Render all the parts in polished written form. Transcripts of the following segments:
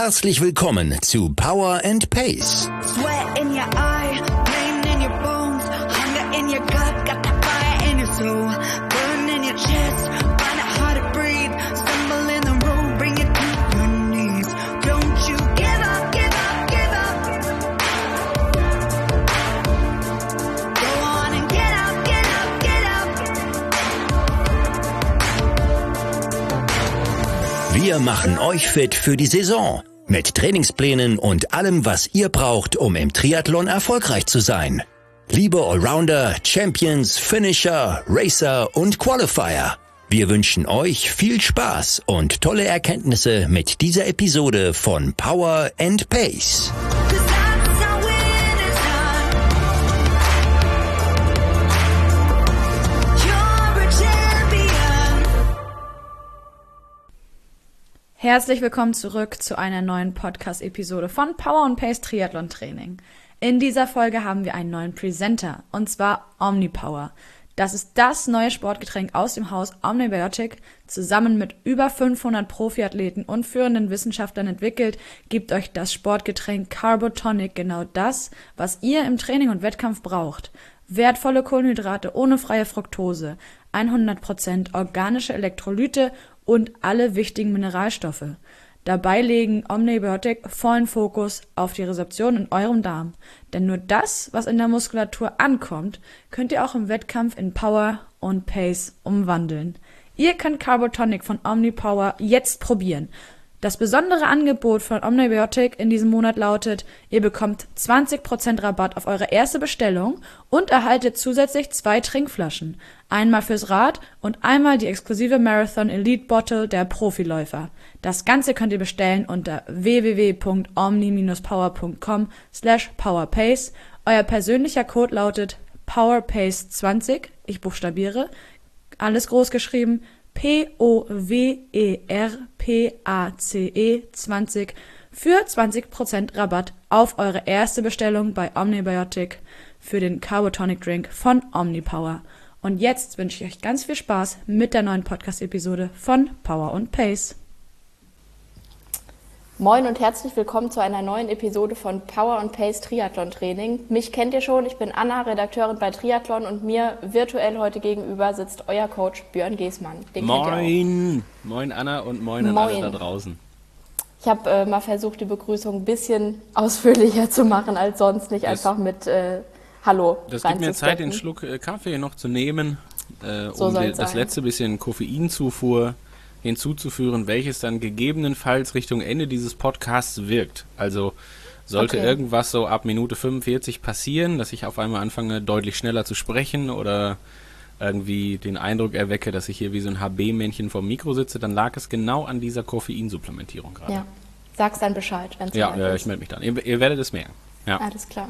Herzlich willkommen zu Power and Pace. Sweat in your eye, pain in your bones, hunger in your gut, got that fire in your soul, burn in your chest, find it hard to breathe, stumble in the road, bring it to your knees. Don't you give up, give up, give up. Go on and get up, get up, get up. Wir machen euch fit für die Saison. Mit Trainingsplänen und allem, was ihr braucht, um im Triathlon erfolgreich zu sein. Liebe Allrounder, Champions, Finisher, Racer und Qualifier. Wir wünschen euch viel Spaß und tolle Erkenntnisse mit dieser Episode von Power and Pace. Herzlich willkommen zurück zu einer neuen Podcast-Episode von Power & Pace Triathlon Training. In dieser Folge haben wir einen neuen Presenter, und zwar Omnipower. Das ist das neue Sportgetränk aus dem Haus Omnibiotic. Zusammen mit über 500 Profiathleten und führenden Wissenschaftlern entwickelt, gibt euch das Sportgetränk Carbotonic genau das, was ihr im Training und Wettkampf braucht. Wertvolle Kohlenhydrate ohne freie Fructose, 100% organische Elektrolyte und alle wichtigen Mineralstoffe. Dabei legen Omnibiotic vollen Fokus auf die Rezeption in eurem Darm. Denn nur das, was in der Muskulatur ankommt, könnt ihr auch im Wettkampf in Power und Pace umwandeln. Ihr könnt Carbotonic von Omnipower jetzt probieren. Das besondere Angebot von Omnibiotic in diesem Monat lautet, ihr bekommt 20% Rabatt auf eure erste Bestellung und erhaltet zusätzlich 2 Trinkflaschen. Einmal fürs Rad und einmal die exklusive Marathon Elite Bottle der Profiläufer. Das Ganze könnt ihr bestellen unter www.omni-power.com/powerpace. Euer persönlicher Code lautet POWERPACE20, ich buchstabiere, alles groß geschrieben, POWERPACE 20 für 20% Rabatt auf eure erste Bestellung bei Omnibiotic für den Carbotonic Drink von Omnipower. Und jetzt wünsche ich euch ganz viel Spaß mit der neuen Podcast-Episode von Power & Pace. Moin und herzlich willkommen zu einer neuen Episode von Power & Pace Triathlon Training. Mich kennt ihr schon, ich bin Anna, Redakteurin bei Triathlon, und mir virtuell heute gegenüber sitzt euer Coach Björn Geßmann. Den Moin! Moin Anna und moin an alle da draußen. Ich habe mal versucht, die Begrüßung ein bisschen ausführlicher zu machen als sonst, nicht einfach mit Hallo. Das gibt mir Zeit, den Schluck Kaffee noch zu nehmen, um das letzte bisschen Koffeinzufuhr hinzuzuführen, welches dann gegebenenfalls Richtung Ende dieses Podcasts wirkt. Also sollte irgendwas so ab Minute 45 passieren, dass ich auf einmal anfange, deutlich schneller zu sprechen oder irgendwie den Eindruck erwecke, dass ich hier wie so ein HB-Männchen vorm Mikro sitze, dann lag es genau an dieser Koffeinsupplementierung gerade. Ja, sag's dann Bescheid, wenn es Ja, ich melde mich dann. Ihr werdet es merken. Ja. Alles klar.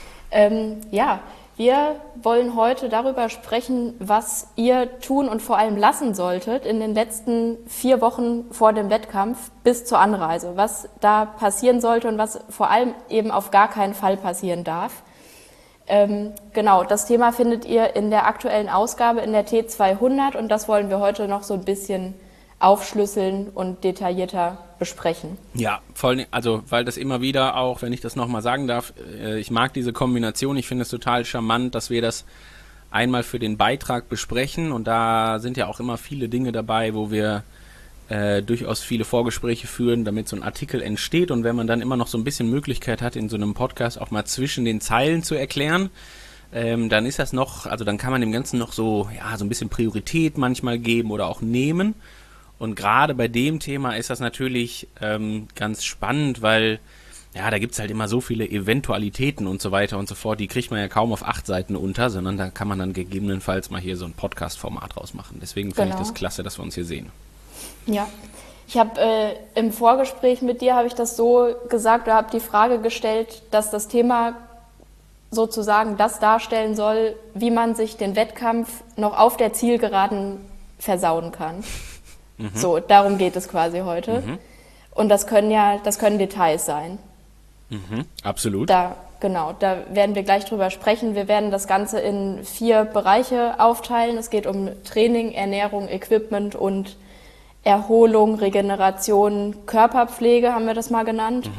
Wir wollen heute darüber sprechen, was ihr tun und vor allem lassen solltet in den letzten 4 Wochen vor dem Wettkampf bis zur Anreise. Was da passieren sollte und was vor allem eben auf gar keinen Fall passieren darf. Genau, das Thema findet ihr in der aktuellen Ausgabe in der T200, und das wollen wir heute noch so ein bisschen aufschlüsseln und detaillierter besprechen. Ja, also weil das immer wieder auch, wenn ich das nochmal sagen darf, ich mag diese Kombination, ich finde es total charmant, dass wir das einmal für den Beitrag besprechen, und da sind ja auch immer viele Dinge dabei, wo wir durchaus viele Vorgespräche führen, damit so ein Artikel entsteht, und wenn man dann immer noch so ein bisschen Möglichkeit hat, in so einem Podcast auch mal zwischen den Zeilen zu erklären, dann ist das noch, also dann kann man dem Ganzen noch so ein bisschen Priorität manchmal geben oder auch nehmen. Und gerade bei dem Thema ist das natürlich ganz spannend, weil da gibt es halt immer so viele Eventualitäten und so weiter und so fort. Die kriegt man ja kaum auf 8 Seiten unter, sondern da kann man dann gegebenenfalls mal hier so ein Podcast-Format rausmachen. Deswegen finde ich das klasse, dass wir uns hier sehen. Ja, ich habe im Vorgespräch mit dir, habe ich das so gesagt, oder habe die Frage gestellt, dass das Thema sozusagen das darstellen soll, wie man sich den Wettkampf noch auf der Zielgeraden versauen kann. So, darum geht es quasi heute. Und das können Details sein. Absolut. Da werden wir gleich drüber sprechen. Wir werden das Ganze in 4 Bereiche aufteilen. Es geht um Training, Ernährung, Equipment und Erholung, Regeneration, Körperpflege haben wir das mal genannt.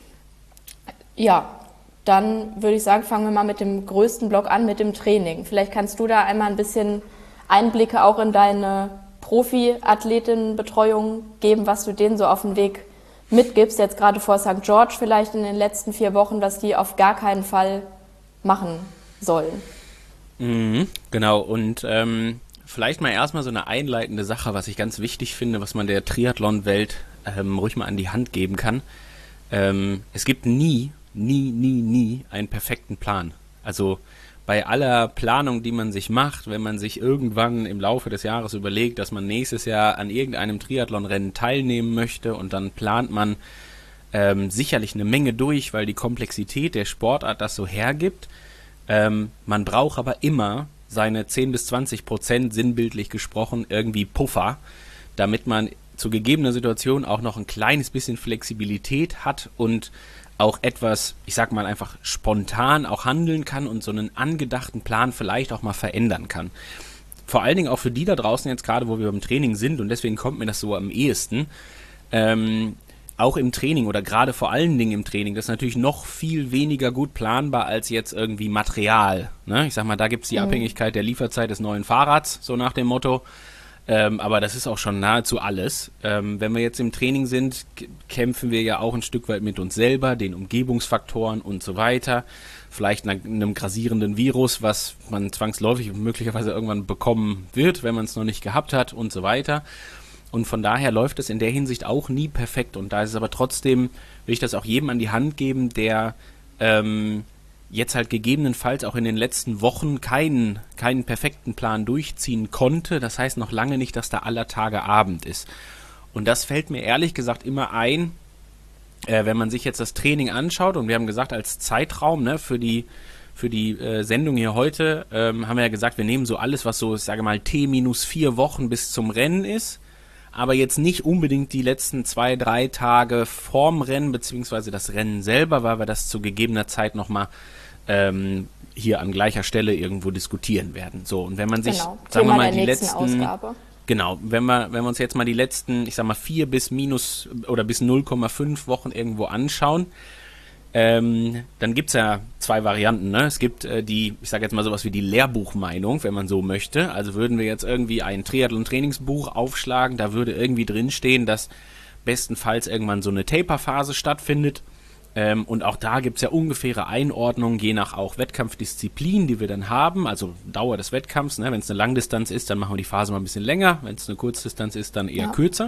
Ja, dann würde ich sagen, fangen wir mal mit dem größten Block an, mit dem Training. Vielleicht kannst du da einmal ein bisschen Einblicke auch in deine Profi-Athletinnenbetreuung geben, was du denen so auf den Weg mitgibst, jetzt gerade vor St. George vielleicht in den letzten 4 Wochen, was die auf gar keinen Fall machen sollen. Genau, und vielleicht mal erstmal so eine einleitende Sache, was ich ganz wichtig finde, was man der Triathlon-Welt ruhig mal an die Hand geben kann. Es gibt nie einen perfekten Plan. Also bei aller Planung, die man sich macht, wenn man sich irgendwann im Laufe des Jahres überlegt, dass man nächstes Jahr an irgendeinem Triathlon-Rennen teilnehmen möchte und dann plant man sicherlich eine Menge durch, weil die Komplexität der Sportart das so hergibt. Man braucht aber immer seine 10-20% sinnbildlich gesprochen irgendwie Puffer, damit man zu gegebener Situation auch noch ein kleines bisschen Flexibilität hat und auch etwas, ich sag mal einfach spontan auch handeln kann und so einen angedachten Plan vielleicht auch mal verändern kann. Vor allen Dingen auch für die da draußen jetzt gerade, wo wir beim Training sind, und deswegen kommt mir das so am ehesten, auch im Training oder gerade vor allen Dingen im Training, das ist natürlich noch viel weniger gut planbar als jetzt irgendwie Material. Ne? Ich sag mal, da gibt's die Abhängigkeit der Lieferzeit des neuen Fahrrads, so nach dem Motto. Aber das ist auch schon nahezu alles. Wenn wir jetzt im Training sind, kämpfen wir ja auch ein Stück weit mit uns selber, den Umgebungsfaktoren und so weiter. Vielleicht einem grassierenden Virus, was man zwangsläufig und möglicherweise irgendwann bekommen wird, wenn man es noch nicht gehabt hat und so weiter. Und von daher läuft es in der Hinsicht auch nie perfekt. Und da ist es aber trotzdem, will ich das auch jedem an die Hand geben, der jetzt halt gegebenenfalls auch in den letzten Wochen keinen perfekten Plan durchziehen konnte. Das heißt noch lange nicht, dass da aller Tage Abend ist. Und das fällt mir ehrlich gesagt immer ein, wenn man sich jetzt das Training anschaut. Und wir haben gesagt, als Zeitraum, ne, für die Sendung hier heute, haben wir ja gesagt, wir nehmen so alles, was so, ich sage mal, T-4 Wochen bis zum Rennen ist. Aber jetzt nicht unbedingt die letzten 2-3 Tage vorm Rennen, beziehungsweise das Rennen selber, weil wir das zu gegebener Zeit nochmal hier an gleicher Stelle irgendwo diskutieren werden. So, und wenn man sich, sagen wir mal, die letzten Ausgabe. Genau, wenn wir uns jetzt mal die letzten, ich sag mal, 4 bis minus oder bis 0,5 Wochen irgendwo anschauen, dann gibt's ja 2 Varianten, ne? Es gibt die, ich sage jetzt mal sowas wie die Lehrbuchmeinung, wenn man so möchte. Also würden wir jetzt irgendwie ein Triathlon-Trainingsbuch aufschlagen, da würde irgendwie drinstehen, dass bestenfalls irgendwann so eine Taper-Phase stattfindet. Und auch da gibt's ja ungefähre Einordnungen, je nach auch Wettkampfdisziplin, die wir dann haben, also Dauer des Wettkampfs. Ne? Wenn es eine Langdistanz ist, dann machen wir die Phase mal ein bisschen länger. Wenn es eine Kurzdistanz ist, dann eher kürzer.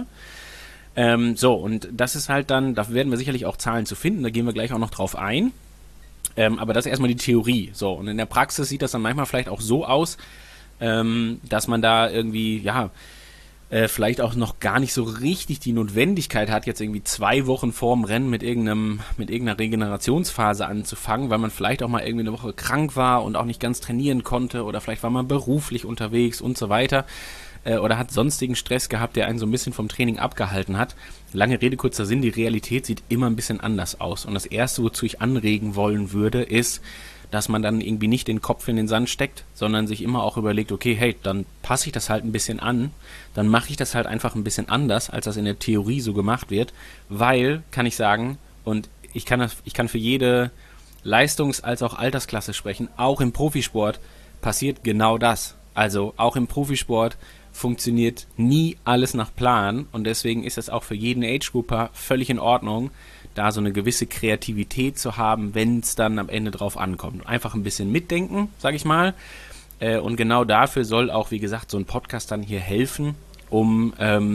So, und das ist halt dann, da werden wir sicherlich auch Zahlen zu finden, da gehen wir gleich auch noch drauf ein. Aber das ist erstmal die Theorie. So, und in der Praxis sieht das dann manchmal vielleicht auch so aus, dass man da irgendwie, ja, vielleicht auch noch gar nicht so richtig die Notwendigkeit hat, jetzt irgendwie 2 Wochen vorm Rennen mit irgendeiner Regenerationsphase anzufangen, weil man vielleicht auch mal irgendwie eine Woche krank war und auch nicht ganz trainieren konnte oder vielleicht war man beruflich unterwegs und so weiter oder hat sonstigen Stress gehabt, der einen so ein bisschen vom Training abgehalten hat. Lange Rede, kurzer Sinn, die Realität sieht immer ein bisschen anders aus. Und das Erste, wozu ich anregen wollen würde, ist, dass man dann irgendwie nicht den Kopf in den Sand steckt, sondern sich immer auch überlegt, okay, hey, dann passe ich das halt ein bisschen an, dann mache ich das halt einfach ein bisschen anders, als das in der Theorie so gemacht wird, weil, kann ich sagen, und ich kann für jede Leistungs- als auch Altersklasse sprechen, auch im Profisport passiert genau das. Also auch im Profisport funktioniert nie alles nach Plan und deswegen ist es auch für jeden Age-Grouper völlig in Ordnung, da so eine gewisse Kreativität zu haben, wenn es dann am Ende drauf ankommt. Einfach ein bisschen mitdenken, sage ich mal. Und genau dafür soll auch, wie gesagt, so ein Podcast dann hier helfen, um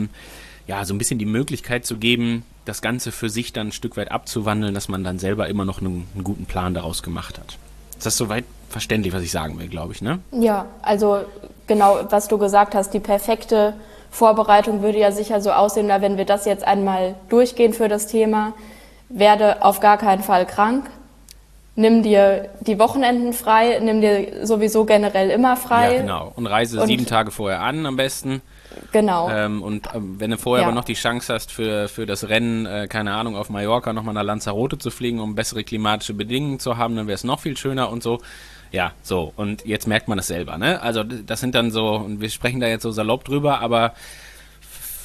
ja so ein bisschen die Möglichkeit zu geben, das Ganze für sich dann ein Stück weit abzuwandeln, dass man dann selber immer noch einen guten Plan daraus gemacht hat. Ist das soweit verständlich, was ich sagen will, glaube ich, ne? Ja, also genau, was du gesagt hast, die perfekte Vorbereitung würde ja sicher so aussehen, wenn wir das jetzt einmal durchgehen für das Thema. Werde auf gar keinen Fall krank, nimm dir die Wochenenden frei, nimm dir sowieso generell immer frei. Ja, genau. Und reise 7 Tage vorher an am besten. Genau. Wenn du vorher aber noch die Chance hast, für das Rennen, keine Ahnung, auf Mallorca nochmal nach Lanzarote zu fliegen, um bessere klimatische Bedingungen zu haben, dann wäre es noch viel schöner und so. Ja, so. Und jetzt merkt man das selber, ne? Also das sind dann so, und wir sprechen da jetzt so salopp drüber, aber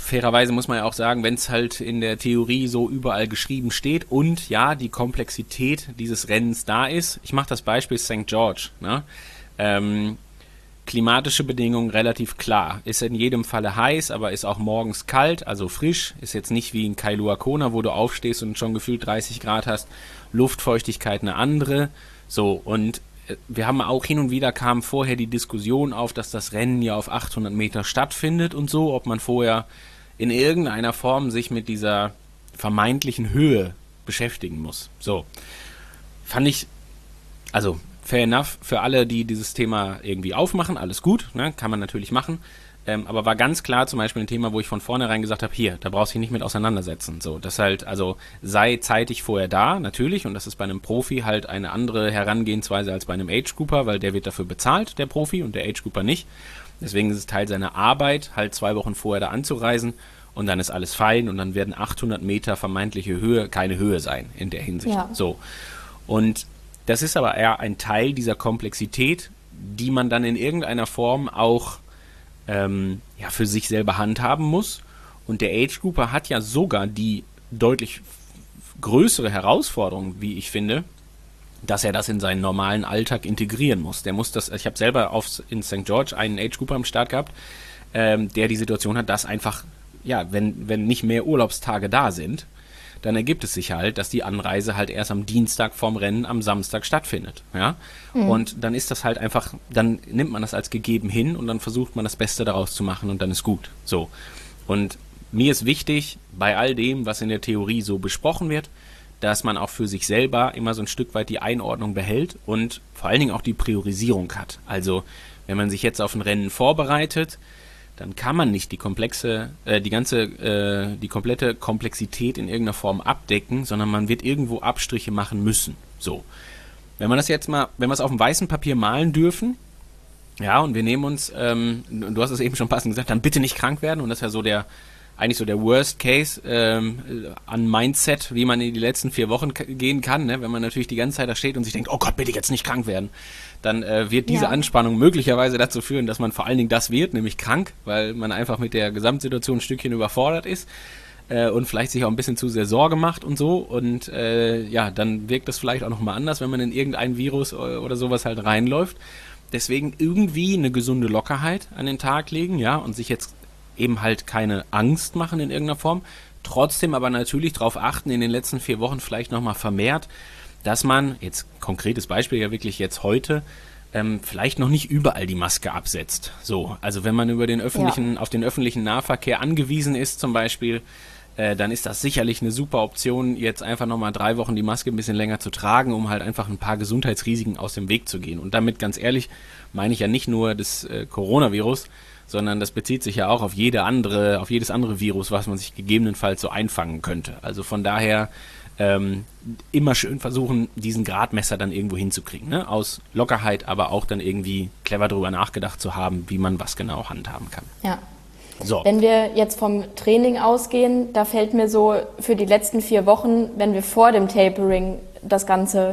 fairerweise muss man ja auch sagen, wenn es halt in der Theorie so überall geschrieben steht und ja, die Komplexität dieses Rennens da ist. Ich mache das Beispiel St. George. Ne? Klimatische Bedingungen relativ klar. Ist in jedem Falle heiß, aber ist auch morgens kalt, also frisch. Ist jetzt nicht wie in Kailua Kona, wo du aufstehst und schon gefühlt 30 Grad hast. Luftfeuchtigkeit eine andere. So, und wir haben auch hin und wieder kam vorher die Diskussion auf, dass das Rennen ja auf 800 Meter stattfindet und so, ob man vorher in irgendeiner Form sich mit dieser vermeintlichen Höhe beschäftigen muss. So, fand ich, also fair enough für alle, die dieses Thema irgendwie aufmachen, alles gut, ne, kann man natürlich machen. Aber war ganz klar zum Beispiel ein Thema, wo ich von vornherein gesagt habe, hier, da brauchst du dich nicht mit auseinandersetzen. So, das halt, also sei zeitig vorher da, natürlich, und das ist bei einem Profi halt eine andere Herangehensweise als bei einem Age-Grouper, weil der wird dafür bezahlt, der Profi, und der Age-Grouper nicht. Deswegen ist es Teil seiner Arbeit, halt 2 Wochen vorher da anzureisen und dann ist alles fein und dann werden 800 Meter vermeintliche Höhe keine Höhe sein in der Hinsicht. Ja. So. Und das ist aber eher ein Teil dieser Komplexität, die man dann in irgendeiner Form auch für sich selber handhaben muss. Und der Age-Grouper hat ja sogar die deutlich größere Herausforderung, wie ich finde, dass er das in seinen normalen Alltag integrieren muss. Der muss das, ich habe selber in St. George einen Age-Grouper am Start gehabt, der die Situation hat, dass einfach, ja, wenn nicht mehr Urlaubstage da sind, dann ergibt es sich halt, dass die Anreise halt erst am Dienstag vorm Rennen am Samstag stattfindet. Ja? Und dann ist das halt einfach, dann nimmt man das als gegeben hin und dann versucht man das Beste daraus zu machen und dann ist gut. So. Und mir ist wichtig, bei all dem, was in der Theorie so besprochen wird, dass man auch für sich selber immer so ein Stück weit die Einordnung behält und vor allen Dingen auch die Priorisierung hat. Also, wenn man sich jetzt auf ein Rennen vorbereitet, dann kann man nicht die komplette Komplexität in irgendeiner Form abdecken, sondern man wird irgendwo Abstriche machen müssen. So. Wenn wir es auf dem weißen Papier malen dürfen, ja, und wir nehmen uns, du hast es eben schon passend gesagt, dann bitte nicht krank werden, und das ist ja eigentlich so der Worst Case an Mindset, wie man in die letzten 4 Wochen gehen kann, ne? Wenn man natürlich die ganze Zeit da steht und sich denkt, oh Gott, bitte jetzt nicht krank werden, dann wird diese Anspannung möglicherweise dazu führen, dass man vor allen Dingen das wird, nämlich krank, weil man einfach mit der Gesamtsituation ein Stückchen überfordert ist und vielleicht sich auch ein bisschen zu sehr Sorge macht und so, und dann wirkt das vielleicht auch nochmal anders, wenn man in irgendein Virus oder sowas halt reinläuft. Deswegen irgendwie eine gesunde Lockerheit an den Tag legen, ja, und sich jetzt eben halt keine Angst machen in irgendeiner Form, trotzdem aber natürlich darauf achten, in den letzten 4 Wochen vielleicht nochmal vermehrt, dass man, jetzt konkretes Beispiel ja wirklich jetzt heute, vielleicht noch nicht überall die Maske absetzt. So, also wenn man auf den öffentlichen Nahverkehr angewiesen ist zum Beispiel, dann ist das sicherlich eine super Option, jetzt einfach nochmal 3 Wochen die Maske ein bisschen länger zu tragen, um halt einfach ein paar Gesundheitsrisiken aus dem Weg zu gehen. Und damit, ganz ehrlich, meine ich ja nicht nur das Coronavirus, sondern das bezieht sich ja auch auf jedes andere Virus, was man sich gegebenenfalls so einfangen könnte. Also von daher immer schön versuchen, diesen Gradmesser dann irgendwo hinzukriegen, ne? Aus Lockerheit, aber auch dann irgendwie clever drüber nachgedacht zu haben, wie man was genau handhaben kann. Ja. So. Wenn wir jetzt vom Training ausgehen, da fällt mir so für die letzten 4 Wochen, wenn wir vor dem Tapering das Ganze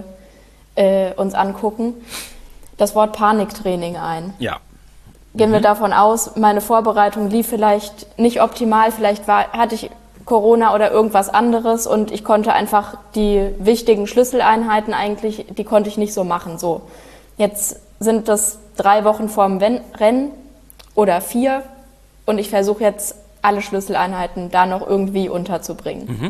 uns angucken, das Wort Paniktraining ein. Ja. Gehen wir davon aus, meine Vorbereitung lief vielleicht nicht optimal, vielleicht hatte ich Corona oder irgendwas anderes und ich konnte einfach die wichtigen Schlüsseleinheiten eigentlich, die konnte ich nicht so machen. So, jetzt sind das 3 Wochen vorm Rennen oder 4 und ich versuche jetzt alle Schlüsseleinheiten da noch irgendwie unterzubringen. Mhm.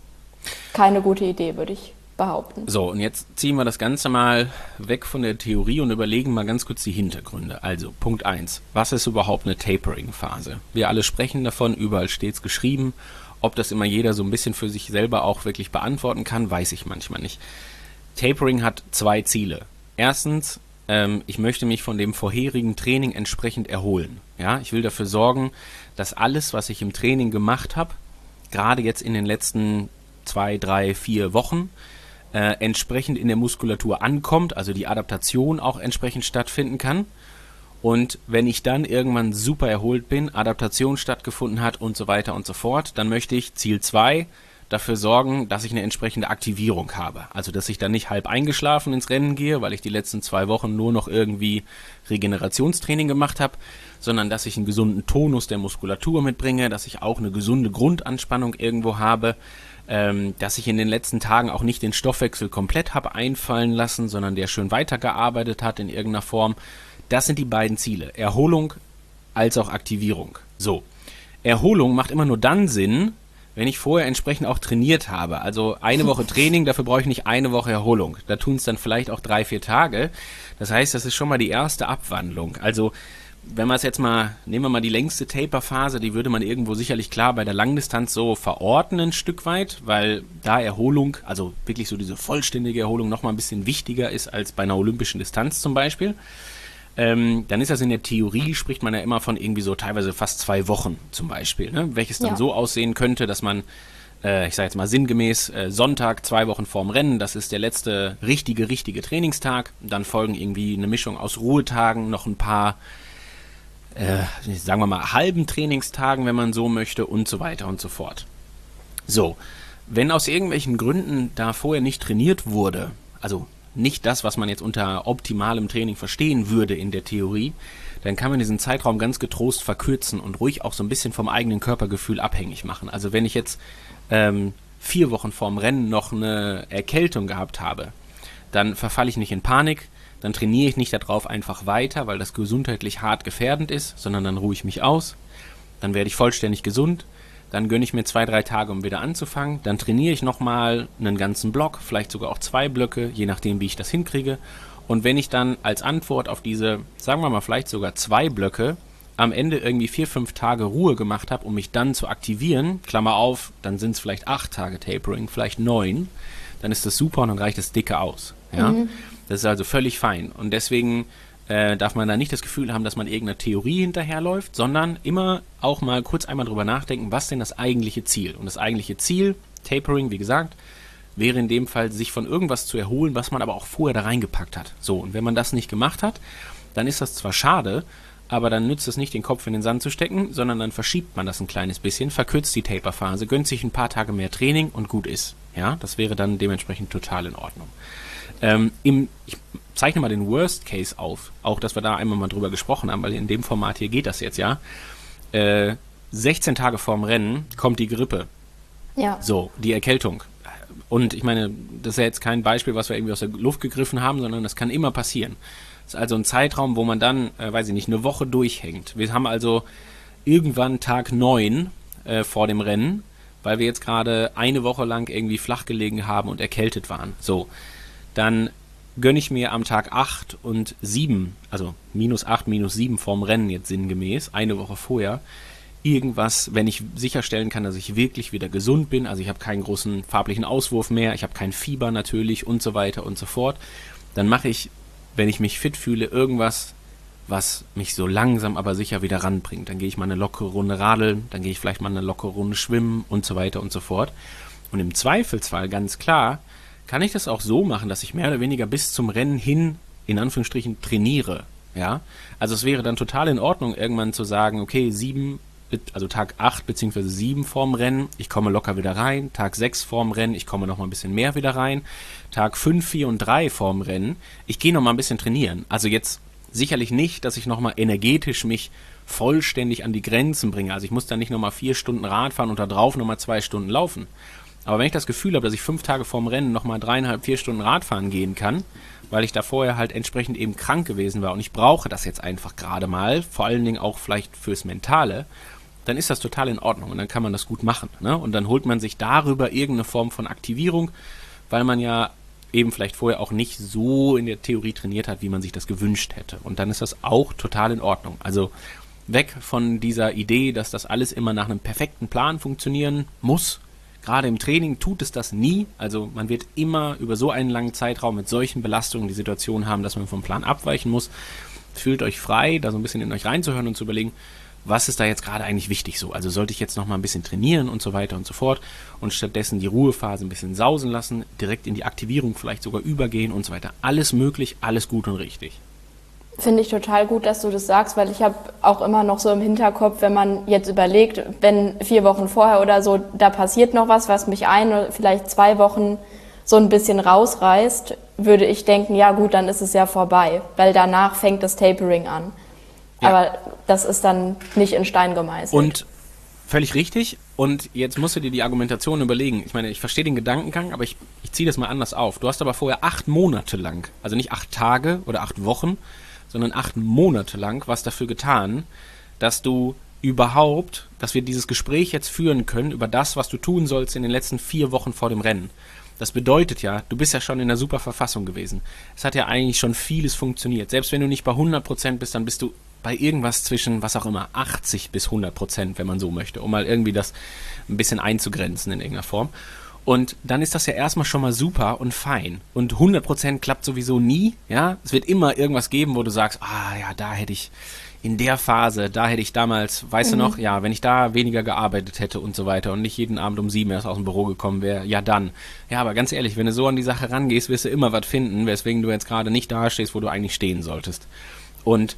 Keine gute Idee, würde ich behaupten. So, und jetzt ziehen wir das Ganze mal weg von der Theorie und überlegen mal ganz kurz die Hintergründe. Also, Punkt 1. Was ist überhaupt eine Tapering-Phase? Wir alle sprechen davon, überall steht's geschrieben. Ob das immer jeder so ein bisschen für sich selber auch wirklich beantworten kann, weiß ich manchmal nicht. Tapering hat 2 Ziele. Erstens, ich möchte mich von dem vorherigen Training entsprechend erholen. Ja, ich will dafür sorgen, dass alles, was ich im Training gemacht habe, gerade jetzt in den letzten 2, 3, 4 Wochen, entsprechend in der Muskulatur ankommt, also die Adaptation auch entsprechend stattfinden kann. Und wenn ich dann irgendwann super erholt bin, Adaptation stattgefunden hat und so weiter und so fort, dann möchte ich, Ziel 2, dafür sorgen, dass ich eine entsprechende Aktivierung habe. Also, dass ich dann nicht halb eingeschlafen ins Rennen gehe, weil ich die letzten 2 Wochen nur noch irgendwie Regenerationstraining gemacht habe, sondern dass ich einen gesunden Tonus der Muskulatur mitbringe, dass ich auch eine gesunde Grundanspannung irgendwo habe, dass ich in den letzten Tagen auch nicht den Stoffwechsel komplett habe einfallen lassen, sondern der schön weitergearbeitet hat in irgendeiner Form. Das sind die beiden Ziele, Erholung als auch Aktivierung. So, Erholung macht immer nur dann Sinn, wenn ich vorher entsprechend auch trainiert habe. Also eine Woche Training, dafür brauche ich nicht eine Woche Erholung. Da tun es dann vielleicht auch 3-4 Tage. Das heißt, das ist schon mal die erste Abwandlung. Also wenn wir es jetzt mal, nehmen wir mal die längste Taper-Phase, die würde man irgendwo sicherlich klar bei der Langdistanz so verorten ein Stück weit, weil da Erholung, also wirklich so diese vollständige Erholung noch mal ein bisschen wichtiger ist als bei einer olympischen Distanz zum Beispiel. Dann ist das in der Theorie, spricht man ja immer von irgendwie so teilweise fast 2 Wochen zum Beispiel, ne? Welches dann so aussehen könnte, dass man, ich sage jetzt mal sinngemäß, Sonntag 2 Wochen vorm Rennen, das ist der letzte richtige Trainingstag, dann folgen irgendwie eine Mischung aus Ruhetagen, noch ein paar sagen wir mal, halben Trainingstagen, wenn man so möchte und so weiter und so fort. So, wenn aus irgendwelchen Gründen da vorher nicht trainiert wurde, also nicht das, was man jetzt unter optimalem Training verstehen würde in der Theorie, dann kann man diesen Zeitraum ganz getrost verkürzen und ruhig auch so ein bisschen vom eigenen Körpergefühl abhängig machen. Also wenn ich jetzt 4 Wochen vorm Rennen noch eine Erkältung gehabt habe, dann verfalle ich nicht in Panik, dann trainiere ich nicht darauf einfach weiter, weil das gesundheitlich hart gefährdend ist, sondern dann ruhe ich mich aus, dann werde ich vollständig gesund, dann gönne ich mir 2-3 Tage, um wieder anzufangen, dann trainiere ich nochmal einen ganzen Block, vielleicht sogar auch 2 Blöcke, je nachdem, wie ich das hinkriege. Und wenn ich dann als Antwort auf diese, sagen wir mal vielleicht sogar 2 Blöcke, am Ende irgendwie 4-5 Tage Ruhe gemacht habe, um mich dann zu aktivieren, Klammer auf, dann sind es vielleicht 8 Tage Tapering, vielleicht 9, dann ist das super und dann reicht das dicke aus. Ja? Das ist also völlig fein. Und deswegen darf man da nicht das Gefühl haben, dass man irgendeiner Theorie hinterherläuft, sondern immer auch mal kurz einmal drüber nachdenken, was denn das eigentliche Ziel? Und das eigentliche Ziel, Tapering, wie gesagt, wäre in dem Fall, sich von irgendwas zu erholen, was man aber auch vorher da reingepackt hat. So, und wenn man das nicht gemacht hat, dann ist das zwar schade, aber dann nützt es nicht, den Kopf in den Sand zu stecken, sondern dann verschiebt man das ein kleines bisschen, verkürzt die Taper-Phase, gönnt sich ein paar Tage mehr Training und gut ist. Ja, das wäre dann dementsprechend total in Ordnung. Ich zeichne mal den Worst Case auf, auch dass wir da einmal mal drüber gesprochen haben, weil in dem Format hier geht das jetzt ja. 16 Tage vorm Rennen kommt die Grippe. Ja. So, die Erkältung. Und ich meine, das ist ja jetzt kein Beispiel, was wir irgendwie aus der Luft gegriffen haben, sondern das kann immer passieren. Das ist also ein Zeitraum, wo man dann, weiß ich nicht, eine Woche durchhängt. Wir haben also irgendwann Tag 9 vor dem Rennen, weil wir jetzt gerade eine Woche lang irgendwie flach gelegen haben und erkältet waren. So, dann gönne ich mir am Tag 8 und 7, also -8, -7 vorm Rennen jetzt sinngemäß, eine Woche vorher, irgendwas, wenn ich sicherstellen kann, dass ich wirklich wieder gesund bin, also ich habe keinen großen farblichen Auswurf mehr, ich habe kein Fieber natürlich und so weiter und so fort, dann mache ich, wenn ich mich fit fühle, irgendwas, was mich so langsam aber sicher wieder ranbringt. Dann gehe ich mal eine lockere Runde radeln, dann gehe ich vielleicht mal eine lockere Runde schwimmen und so weiter und so fort. Und im Zweifelsfall, ganz klar, kann ich das auch so machen, dass ich mehr oder weniger bis zum Rennen hin, in Anführungsstrichen, trainiere. Ja? Also es wäre dann total in Ordnung, irgendwann zu sagen, okay, Tag 8 bzw. 7 vorm Rennen, ich komme locker wieder rein, Tag 6 vorm Rennen, ich komme noch mal ein bisschen mehr wieder rein, Tag 5, 4 und 3 vorm Rennen, ich gehe noch mal ein bisschen trainieren. Also jetzt sicherlich nicht, dass ich noch mal energetisch mich vollständig an die Grenzen bringe. Also ich muss dann nicht noch mal 4 Stunden Rad fahren und da drauf noch mal 2 Stunden laufen. Aber wenn ich das Gefühl habe, dass ich 5 Tage vorm Rennen noch mal 3,5, 4 Stunden Radfahren gehen kann, weil ich da vorher halt entsprechend eben krank gewesen war und ich brauche das jetzt einfach gerade mal, vor allen Dingen auch vielleicht fürs Mentale, dann ist das total in Ordnung und dann kann man das gut machen. Ne? Und dann holt man sich darüber irgendeine Form von Aktivierung, weil man ja eben vielleicht vorher auch nicht so in der Theorie trainiert hat, wie man sich das gewünscht hätte. Und dann ist das auch total in Ordnung. Also weg von dieser Idee, dass das alles immer nach einem perfekten Plan funktionieren muss. Gerade im Training tut es das nie. Also man wird immer über so einen langen Zeitraum mit solchen Belastungen die Situation haben, dass man vom Plan abweichen muss. Fühlt euch frei, da so ein bisschen in euch reinzuhören und zu überlegen, was ist da jetzt gerade eigentlich wichtig so? Also sollte ich jetzt noch mal ein bisschen trainieren und so weiter und so fort und stattdessen die Ruhephase ein bisschen sausen lassen, direkt in die Aktivierung vielleicht sogar übergehen und so weiter. Alles möglich, alles gut und richtig. Finde ich total gut, dass du das sagst, weil ich habe auch immer noch so im Hinterkopf, wenn man jetzt überlegt, wenn 4 Wochen vorher oder so, da passiert noch was mich oder vielleicht 2 Wochen so ein bisschen rausreißt, würde ich denken, ja gut, dann ist es ja vorbei, weil danach fängt das Tapering an. Ja. Aber das ist dann nicht in Stein gemeißelt. Und völlig richtig. Und jetzt musst du dir die Argumentation überlegen. Ich meine, ich verstehe den Gedankengang, aber ich ziehe das mal anders auf. Du hast aber vorher 8 Monate lang, also nicht 8 Tage oder 8 Wochen, sondern 8 Monate lang was dafür getan, dass wir dieses Gespräch jetzt führen können über das, was du tun sollst in den letzten 4 Wochen vor dem Rennen. Das bedeutet ja, du bist ja schon in einer super Verfassung gewesen. Es hat ja eigentlich schon vieles funktioniert. Selbst wenn du nicht bei 100% bist, dann bist du bei irgendwas zwischen, was auch immer, 80 bis 100%, wenn man so möchte, um mal irgendwie das ein bisschen einzugrenzen in irgendeiner Form. Und dann ist das ja erstmal schon mal super und fein. Und 100% klappt sowieso nie, ja. Es wird immer irgendwas geben, wo du sagst, da hätte ich in der Phase, da hätte ich damals, weißt du noch, ja, wenn ich da weniger gearbeitet hätte und so weiter und nicht jeden Abend um 7 erst aus dem Büro gekommen wäre, ja dann. Ja, aber ganz ehrlich, wenn du so an die Sache rangehst, wirst du immer was finden, weswegen du jetzt gerade nicht da stehst, wo du eigentlich stehen solltest. Und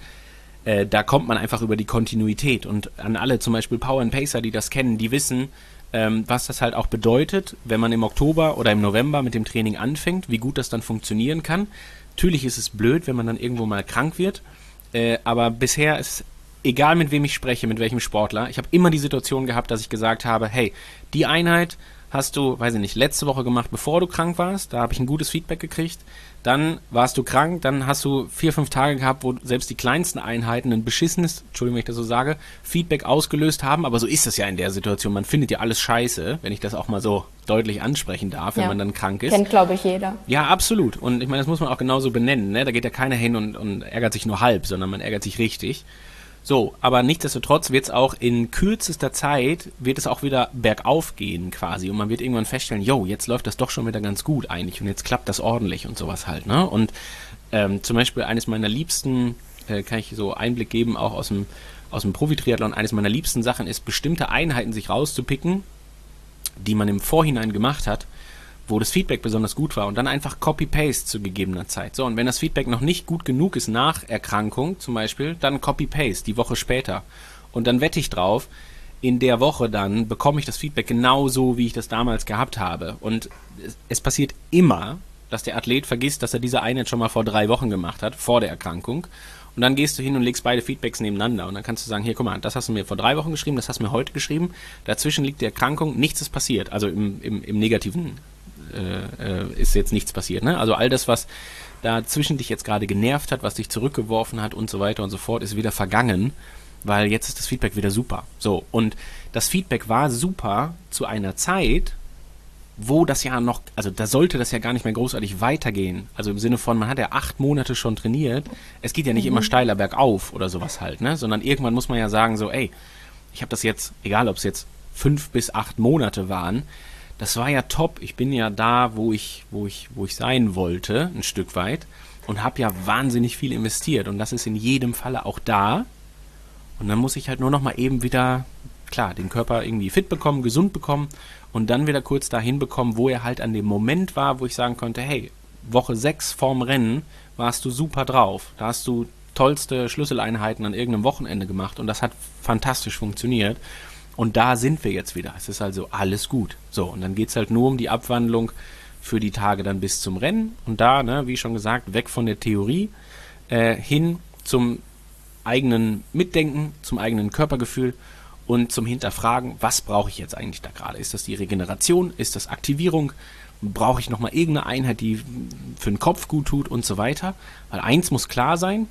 da kommt man einfach über die Kontinuität. Und an alle zum Beispiel Power and Pacer, die das kennen, die wissen, was das halt auch bedeutet, wenn man im Oktober oder im November mit dem Training anfängt, wie gut das dann funktionieren kann. Natürlich ist es blöd, wenn man dann irgendwo mal krank wird, aber bisher ist, egal mit wem ich spreche, mit welchem Sportler, ich habe immer die Situation gehabt, dass ich gesagt habe, hey, die Einheit hast du, weiß ich nicht, letzte Woche gemacht, bevor du krank warst, da habe ich ein gutes Feedback gekriegt, dann warst du krank, dann hast du 4-5 Tage gehabt, wo selbst die kleinsten Einheiten ein beschissenes, Entschuldigung, wenn ich das so sage, Feedback ausgelöst haben, aber so ist es ja in der Situation, man findet ja alles scheiße, wenn ich das auch mal so deutlich ansprechen darf, wenn man dann krank ist. Kennt, glaube ich, jeder. Ja, absolut. Und ich meine, das muss man auch genauso benennen, ne? Da geht ja keiner hin und ärgert sich nur halb, sondern man ärgert sich richtig. So, aber nichtsdestotrotz wird es auch in kürzester Zeit, wird es auch wieder bergauf gehen quasi und man wird irgendwann feststellen, jetzt läuft das doch schon wieder ganz gut eigentlich und jetzt klappt das ordentlich und sowas halt, ne? Und zum Beispiel eines meiner liebsten, kann ich so Einblick geben, auch aus dem Profi-Triathlon, eines meiner liebsten Sachen ist, bestimmte Einheiten sich rauszupicken, die man im Vorhinein gemacht hat, wo das Feedback besonders gut war und dann einfach Copy-Paste zu gegebener Zeit. So, und wenn das Feedback noch nicht gut genug ist nach Erkrankung zum Beispiel, dann Copy-Paste die Woche später. Und dann wette ich drauf, in der Woche dann bekomme ich das Feedback genauso, wie ich das damals gehabt habe. Und es passiert immer, dass der Athlet vergisst, dass er diese Einheit schon mal vor 3 Wochen gemacht hat, vor der Erkrankung. Und dann gehst du hin und legst beide Feedbacks nebeneinander und dann kannst du sagen, hier, guck mal, das hast du mir vor 3 Wochen geschrieben, das hast du mir heute geschrieben, dazwischen liegt die Erkrankung, nichts ist passiert, also im negativen ist jetzt nichts passiert, ne? Also all das, was dazwischen dich jetzt gerade genervt hat, was dich zurückgeworfen hat und so weiter und so fort, ist wieder vergangen, weil jetzt ist das Feedback wieder super. So, und das Feedback war super zu einer Zeit, wo das ja noch, also da sollte das ja gar nicht mehr großartig weitergehen. Also im Sinne von, man hat ja 8 Monate schon trainiert, es geht ja nicht immer steiler bergauf oder sowas halt, ne? Sondern irgendwann muss man ja sagen so, ey, ich habe das jetzt, egal ob es jetzt 5 bis 8 Monate waren, das war ja top. Ich bin ja da, wo ich sein wollte, ein Stück weit und habe ja wahnsinnig viel investiert und das ist in jedem Falle auch da und dann muss ich halt nur noch mal eben wieder, klar, den Körper irgendwie fit bekommen, gesund bekommen und dann wieder kurz dahin bekommen, wo er halt an dem Moment war, wo ich sagen konnte, hey, Woche 6 vorm Rennen warst du super drauf, da hast du tollste Schlüsseleinheiten an irgendeinem Wochenende gemacht und das hat fantastisch funktioniert. Und da sind wir jetzt wieder. Es ist also alles gut. So, und dann geht's halt nur um die Abwandlung für die Tage dann bis zum Rennen. Und da, ne, wie schon gesagt, weg von der Theorie hin zum eigenen Mitdenken, zum eigenen Körpergefühl und zum Hinterfragen, was brauche ich jetzt eigentlich da gerade? Ist das die Regeneration? Ist das Aktivierung? Brauche ich nochmal irgendeine Einheit, die für den Kopf gut tut und so weiter? Weil eins muss klar sein,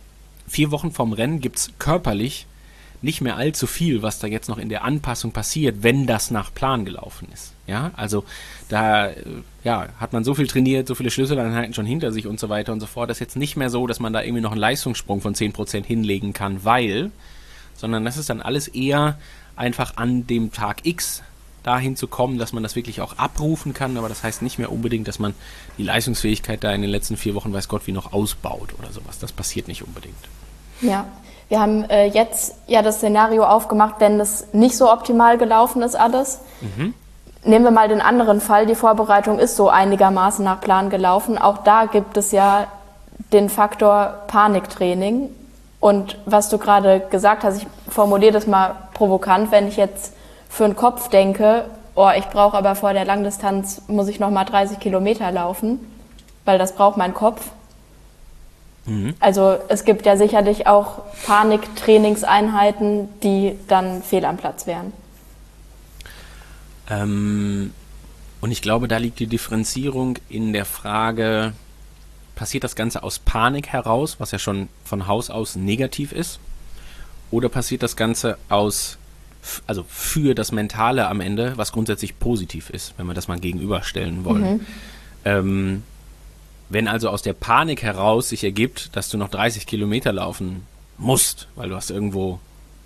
4 Wochen vorm Rennen gibt's körperlich nicht mehr allzu viel, was da jetzt noch in der Anpassung passiert, wenn das nach Plan gelaufen ist. Ja, also da hat man so viel trainiert, so viele Schlüsseleinheiten schon hinter sich und so weiter und so fort. Das ist jetzt nicht mehr so, dass man da irgendwie noch einen Leistungssprung von 10% hinlegen kann, sondern das ist dann alles eher einfach an dem Tag X dahin zu kommen, dass man das wirklich auch abrufen kann, aber das heißt nicht mehr unbedingt, dass man die Leistungsfähigkeit da in den letzten 4 Wochen, weiß Gott, wie noch ausbaut oder sowas. Das passiert nicht unbedingt. Ja. Wir haben jetzt ja das Szenario aufgemacht, wenn das nicht so optimal gelaufen ist alles. Nehmen wir mal den anderen Fall, die Vorbereitung ist so einigermaßen nach Plan gelaufen. Auch da gibt es ja den Faktor Paniktraining. Und was du gerade gesagt hast, ich formuliere das mal provokant, wenn ich jetzt für den Kopf denke, ich brauche aber vor der Langdistanz, muss ich nochmal 30 Kilometer laufen, weil das braucht mein Kopf. Also es gibt ja sicherlich auch Paniktrainingseinheiten, die dann fehl am Platz wären. Und ich glaube, da liegt die Differenzierung in der Frage, passiert das Ganze aus Panik heraus, was ja schon von Haus aus negativ ist, oder passiert das Ganze für das Mentale am Ende, was grundsätzlich positiv ist, wenn wir das mal gegenüberstellen wollen. Wenn also aus der Panik heraus sich ergibt, dass du noch 30 Kilometer laufen musst, weil du hast irgendwo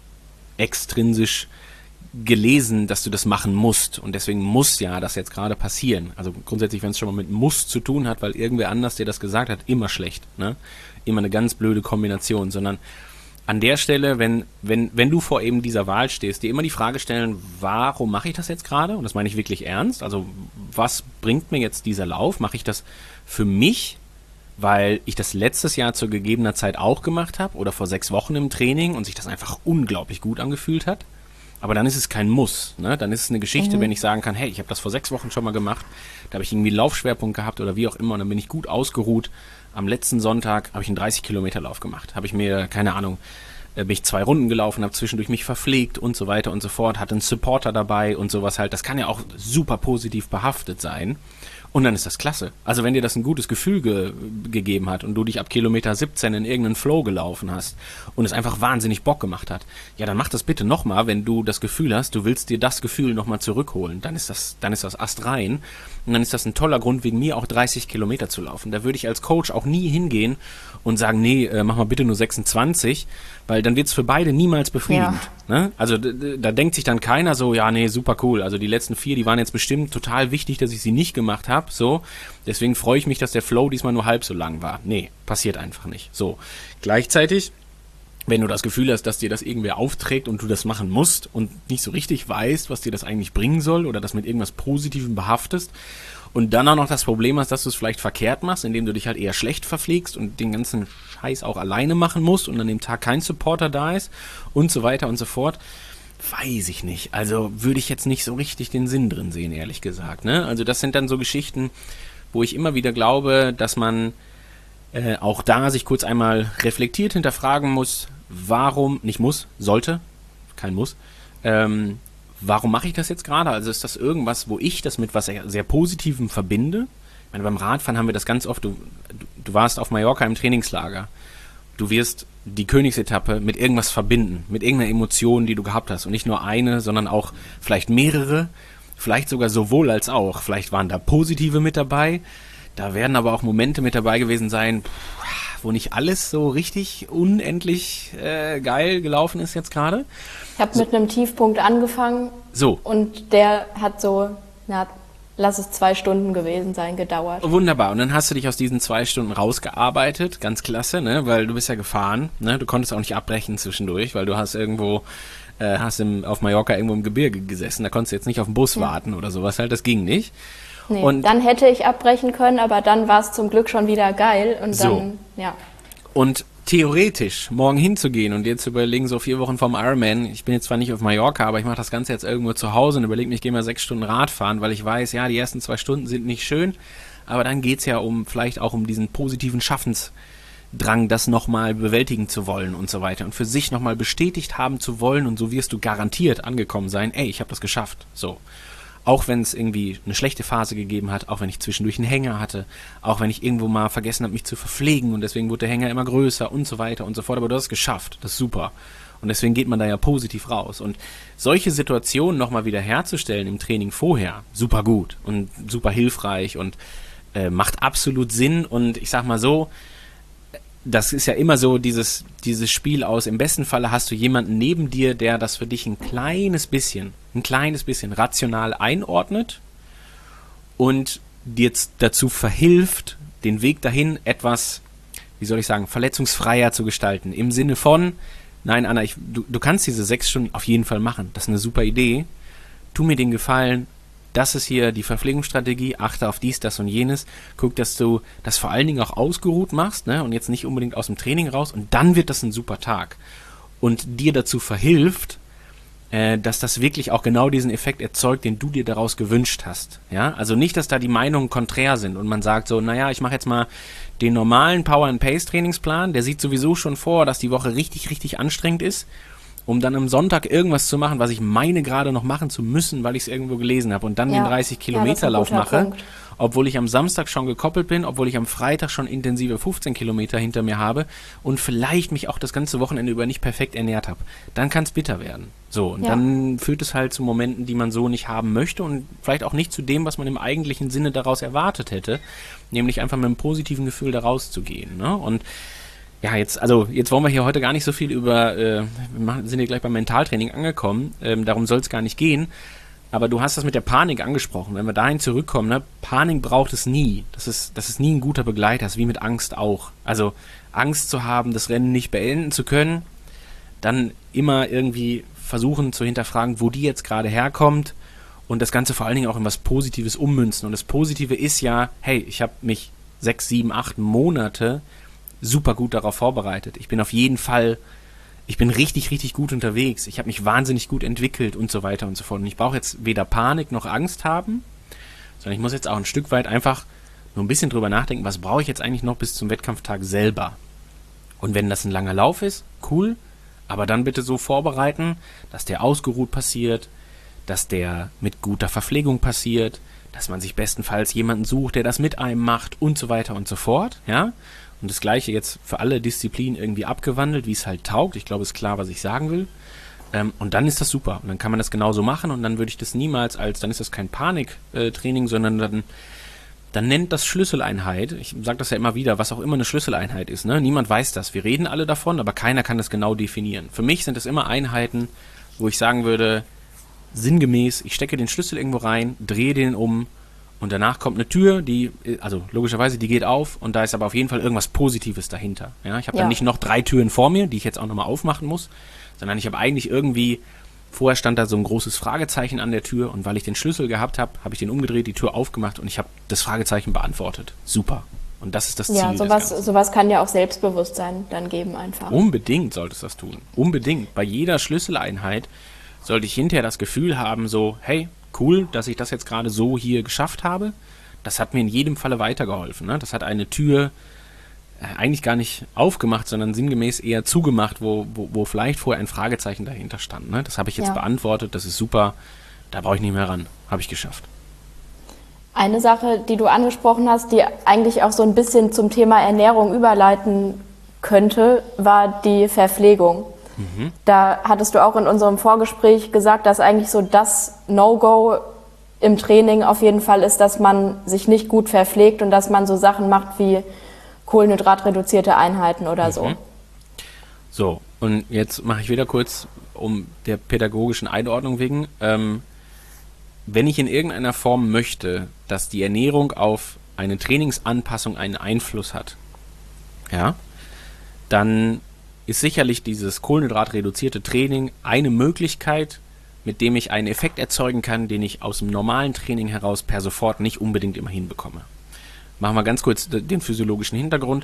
extrinsisch gelesen, dass du das machen musst und deswegen muss ja das jetzt gerade passieren. Also grundsätzlich, wenn es schon mal mit muss zu tun hat, weil irgendwer anders dir das gesagt hat, immer schlecht, ne? Immer eine ganz blöde Kombination, sondern an der Stelle, wenn du vor eben dieser Wahl stehst, dir immer die Frage stellen, warum mache ich das jetzt gerade? Und das meine ich wirklich ernst. Also was bringt mir jetzt dieser Lauf? Mache ich das für mich, weil ich das letztes Jahr zu gegebener Zeit auch gemacht habe oder vor 6 Wochen im Training und sich das einfach unglaublich gut angefühlt hat? Aber dann ist es kein Muss, ne? Dann ist es eine Geschichte, wenn ich sagen kann, hey, ich habe das vor 6 Wochen schon mal gemacht, da habe ich irgendwie einen Laufschwerpunkt gehabt oder wie auch immer und dann bin ich gut ausgeruht. Am letzten Sonntag habe ich einen 30-Kilometer-Lauf gemacht. Habe ich mir, keine Ahnung, bin ich 2 Runden gelaufen, habe zwischendurch mich verpflegt und so weiter und so fort, hatte einen Supporter dabei und sowas halt. Das kann ja auch super positiv behaftet sein. Und dann ist das klasse. Also wenn dir das ein gutes Gefühl gegeben hat und du dich ab Kilometer 17 in irgendeinen Flow gelaufen hast und es einfach wahnsinnig Bock gemacht hat, ja, dann mach das bitte nochmal, wenn du das Gefühl hast, du willst dir das Gefühl nochmal zurückholen. Dann ist das astrein und dann ist das ein toller Grund, wegen mir auch 30 Kilometer zu laufen. Da würde ich als Coach auch nie hingehen und sagen, nee, mach mal bitte nur 26, weil dann wird es für beide niemals befriedigend. Ja. Ne? Also da denkt sich dann keiner so, ja, nee, super cool. Also die letzten 4, die waren jetzt bestimmt total wichtig, dass ich sie nicht gemacht habe. So, deswegen freue ich mich, dass der Flow diesmal nur halb so lang war. Nee, passiert einfach nicht. So, gleichzeitig, wenn du das Gefühl hast, dass dir das irgendwer aufträgt und du das machen musst und nicht so richtig weißt, was dir das eigentlich bringen soll oder das mit irgendwas Positivem behaftest und dann auch noch das Problem hast, dass du es vielleicht verkehrt machst, indem du dich halt eher schlecht verpflegst und den ganzen Scheiß auch alleine machen musst und an dem Tag kein Supporter da ist und so weiter und so fort, weiß ich nicht. Also würde ich jetzt nicht so richtig den Sinn drin sehen, ehrlich gesagt. Ne? Also das sind dann so Geschichten, wo ich immer wieder glaube, dass man auch da sich kurz einmal reflektiert hinterfragen muss, warum, nicht muss, sollte, kein Muss, warum mache ich das jetzt gerade? Also ist das irgendwas, wo ich das mit was sehr Positivem verbinde? Ich meine, beim Radfahren haben wir das ganz oft, du warst auf Mallorca im Trainingslager, du wirst die Königsetappe mit irgendwas verbinden, mit irgendeiner Emotion, die du gehabt hast und nicht nur eine, sondern auch vielleicht mehrere, vielleicht sogar sowohl als auch, vielleicht waren da positive mit dabei, da werden aber auch Momente mit dabei gewesen sein, wo nicht alles so richtig unendlich geil gelaufen ist jetzt gerade. Ich habe mit einem Tiefpunkt angefangen und der hat so, lass es 2 Stunden gewesen sein, gedauert. Wunderbar, und dann hast du dich aus diesen 2 Stunden rausgearbeitet, ganz klasse, ne? Weil du bist ja gefahren, ne? Du konntest auch nicht abbrechen zwischendurch, weil du hast irgendwo, auf Mallorca irgendwo im Gebirge gesessen, da konntest du jetzt nicht auf den Bus warten oder sowas halt, das ging nicht. Nee, und dann hätte ich abbrechen können, aber dann war es zum Glück schon wieder geil und dann, ja. Und theoretisch morgen hinzugehen und dir zu überlegen, so 4 Wochen vorm Ironman, ich bin jetzt zwar nicht auf Mallorca, aber ich mache das Ganze jetzt irgendwo zu Hause und überlege mir, ich gehe mal 6 Stunden Rad fahren, weil ich weiß, ja, die ersten 2 Stunden sind nicht schön, aber dann geht's ja vielleicht auch um diesen positiven Schaffensdrang, das nochmal bewältigen zu wollen und so weiter und für sich nochmal bestätigt haben zu wollen und so wirst du garantiert angekommen sein, ey, ich habe das geschafft, so. Auch wenn es irgendwie eine schlechte Phase gegeben hat, auch wenn ich zwischendurch einen Hänger hatte, auch wenn ich irgendwo mal vergessen habe, mich zu verpflegen und deswegen wurde der Hänger immer größer und so weiter und so fort. Aber du hast es geschafft, das ist super. Und deswegen geht man da ja positiv raus. Und solche Situationen nochmal wieder herzustellen im Training vorher, super gut und super hilfreich und macht absolut Sinn. Und ich sag mal so, das ist ja immer so dieses Spiel aus, im besten Falle hast du jemanden neben dir, der das für dich ein kleines bisschen rational einordnet und dir dazu verhilft, den Weg dahin etwas, wie soll ich sagen, verletzungsfreier zu gestalten. Im Sinne von, nein Anna, du kannst diese 6 Stunden auf jeden Fall machen, das ist eine super Idee, tu mir den Gefallen, das ist hier die Verpflegungsstrategie, achte auf dies, das und jenes, guck, dass du das vor allen Dingen auch ausgeruht machst, ne, und jetzt nicht unbedingt aus dem Training raus, und dann wird das ein super Tag. Und dir dazu verhilft, dass das wirklich auch genau diesen Effekt erzeugt, den du dir daraus gewünscht hast. Ja, also nicht, dass da die Meinungen konträr sind und man sagt so, naja, ich mache jetzt mal den normalen Power-and-Pace-Trainingsplan, der sieht sowieso schon vor, dass die Woche richtig, richtig anstrengend ist, um dann am Sonntag irgendwas zu machen, was ich meine gerade noch machen zu müssen, weil ich es irgendwo gelesen habe und dann den 30-Kilometer-Lauf mache, Punkt. Obwohl ich am Samstag schon gekoppelt bin, obwohl ich am Freitag schon intensive 15 Kilometer hinter mir habe und vielleicht mich auch das ganze Wochenende über nicht perfekt ernährt habe. Dann kann es bitter werden. So, und dann führt es halt zu Momenten, die man so nicht haben möchte und vielleicht auch nicht zu dem, was man im eigentlichen Sinne daraus erwartet hätte, nämlich einfach mit einem positiven Gefühl da rauszugehen. Ne? Und ja, jetzt wollen wir hier heute gar nicht so viel über, sind hier gleich beim Mentaltraining angekommen, darum soll es gar nicht gehen. Aber du hast das mit der Panik angesprochen. Wenn wir dahin zurückkommen, ne, Panik braucht es nie. Das ist nie ein guter Begleiter, das ist wie mit Angst auch. Also Angst zu haben, das Rennen nicht beenden zu können, dann immer irgendwie versuchen zu hinterfragen, wo die jetzt gerade herkommt und das Ganze vor allen Dingen auch in was Positives ummünzen. Und das Positive ist ja, hey, ich habe mich 6, 7, 8 Monate super gut darauf vorbereitet. Ich bin richtig, richtig gut unterwegs. Ich habe mich wahnsinnig gut entwickelt und so weiter und so fort. Und ich brauche jetzt weder Panik noch Angst haben, sondern ich muss jetzt auch ein Stück weit einfach nur ein bisschen drüber nachdenken, was brauche ich jetzt eigentlich noch bis zum Wettkampftag selber. Und wenn das ein langer Lauf ist, cool, aber dann bitte so vorbereiten, dass der ausgeruht passiert, dass der mit guter Verpflegung passiert, dass man sich bestenfalls jemanden sucht, der das mit einem macht und so weiter und so fort, ja. Und das Gleiche jetzt für alle Disziplinen irgendwie abgewandelt, wie es halt taugt. Ich glaube, es ist klar, was ich sagen will. Und dann ist das super. Und dann kann man das genauso machen und dann würde ich das niemals dann ist das kein Paniktraining, sondern dann nennt das Schlüsseleinheit. Ich sage das ja immer wieder, was auch immer eine Schlüsseleinheit ist. Ne? Niemand weiß das. Wir reden alle davon, aber keiner kann das genau definieren. Für mich sind das immer Einheiten, wo ich sagen würde, sinngemäß, ich stecke den Schlüssel irgendwo rein, drehe den um, und danach kommt eine Tür, also logischerweise, die geht auf und da ist aber auf jeden Fall irgendwas Positives dahinter. Ja, ich habe dann nicht noch 3 Türen vor mir, die ich jetzt auch nochmal aufmachen muss, sondern ich habe eigentlich irgendwie, vorher stand da so ein großes Fragezeichen an der Tür und weil ich den Schlüssel gehabt habe, habe ich den umgedreht, die Tür aufgemacht und ich habe das Fragezeichen beantwortet. Super. Und das ist das Ziel. Ja, sowas kann ja auch Selbstbewusstsein dann geben einfach. Unbedingt solltest du das tun. Unbedingt. Bei jeder Schlüsseleinheit sollte ich hinterher das Gefühl haben, so, hey, cool, dass ich das jetzt gerade so hier geschafft habe. Das hat mir in jedem Falle weitergeholfen. Ne? Das hat eine Tür eigentlich gar nicht aufgemacht, sondern sinngemäß eher zugemacht, wo vielleicht vorher ein Fragezeichen dahinter stand. Ne? Das habe ich jetzt beantwortet, das ist super, da brauche ich nicht mehr ran. Habe ich geschafft. Eine Sache, die du angesprochen hast, die eigentlich auch so ein bisschen zum Thema Ernährung überleiten könnte, war die Verpflegung. Da hattest du auch in unserem Vorgespräch gesagt, dass eigentlich so das No-Go im Training auf jeden Fall ist, dass man sich nicht gut verpflegt und dass man so Sachen macht wie kohlenhydratreduzierte Einheiten oder so. So, und jetzt mache ich wieder kurz um der pädagogischen Einordnung wegen. Wenn ich in irgendeiner Form möchte, dass die Ernährung auf eine Trainingsanpassung einen Einfluss hat, ja, dann ist sicherlich dieses kohlenhydratreduzierte Training eine Möglichkeit, mit dem ich einen Effekt erzeugen kann, den ich aus dem normalen Training heraus per sofort nicht unbedingt immer hinbekomme. Machen wir ganz kurz den physiologischen Hintergrund.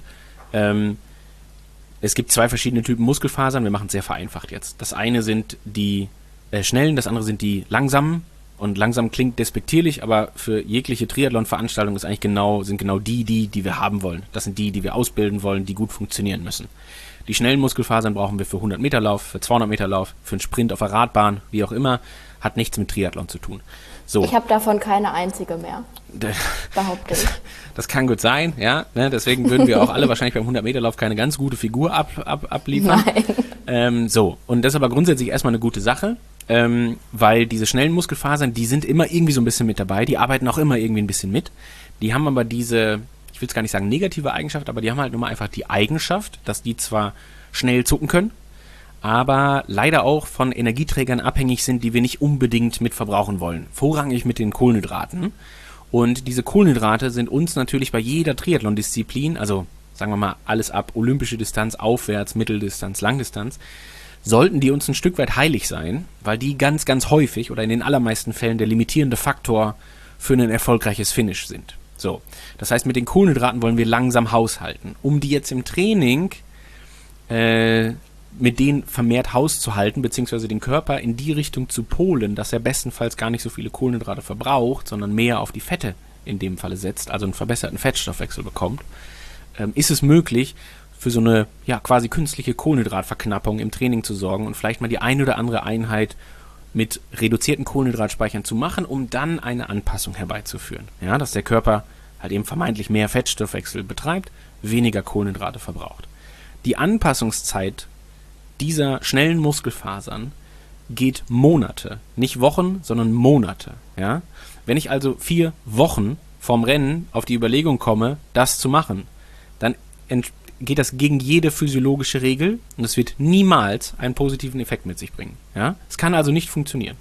Es gibt 2 verschiedene Typen Muskelfasern, wir machen es sehr vereinfacht jetzt. Das eine sind die schnellen, das andere sind die langsamen. Und langsam klingt despektierlich, aber für jegliche Triathlon-Veranstaltung ist eigentlich sind genau die wir haben wollen. Das sind die wir ausbilden wollen, die gut funktionieren müssen. Die schnellen Muskelfasern brauchen wir für 100-Meter-Lauf, für 200-Meter-Lauf, für einen Sprint auf der Radbahn, wie auch immer. Hat nichts mit Triathlon zu tun. So. Ich habe davon keine einzige mehr, behaupte ich. Das kann gut sein, ja. Ne? Deswegen würden wir auch alle wahrscheinlich beim 100-Meter-Lauf keine ganz gute Figur abliefern. Nein. So, und das ist aber grundsätzlich erstmal eine gute Sache, weil diese schnellen Muskelfasern, die sind immer irgendwie so ein bisschen mit dabei, die arbeiten auch immer irgendwie ein bisschen mit. Die haben aber diese, ich will es gar nicht sagen negative Eigenschaft, aber die haben halt nur mal einfach die Eigenschaft, dass die zwar schnell zucken können, aber leider auch von Energieträgern abhängig sind, die wir nicht unbedingt mit verbrauchen wollen. Vorrangig mit den Kohlenhydraten. Und diese Kohlenhydrate sind uns natürlich bei jeder Triathlon-Disziplin, also sagen wir mal alles ab olympische Distanz, aufwärts, Mitteldistanz, Langdistanz, sollten die uns ein Stück weit heilig sein, weil die ganz, ganz häufig oder in den allermeisten Fällen der limitierende Faktor für ein erfolgreiches Finish sind. So, das heißt, mit den Kohlenhydraten wollen wir langsam haushalten. Um die jetzt im Training mit denen vermehrt hauszuhalten, beziehungsweise den Körper in die Richtung zu polen, dass er bestenfalls gar nicht so viele Kohlenhydrate verbraucht, sondern mehr auf die Fette in dem Falle setzt, also einen verbesserten Fettstoffwechsel bekommt, ist es möglich, für so eine quasi künstliche Kohlenhydratverknappung im Training zu sorgen und vielleicht mal die eine oder andere Einheit mit reduzierten Kohlenhydratspeichern zu machen, um dann eine Anpassung herbeizuführen. Ja, dass der Körper halt eben vermeintlich mehr Fettstoffwechsel betreibt, weniger Kohlenhydrate verbraucht. Die Anpassungszeit dieser schnellen Muskelfasern geht Monate, nicht Wochen, sondern Monate. Ja? Wenn ich also 4 Wochen vorm Rennen auf die Überlegung komme, das zu machen, dann geht das gegen jede physiologische Regel und es wird niemals einen positiven Effekt mit sich bringen. Ja? Es kann also nicht funktionieren.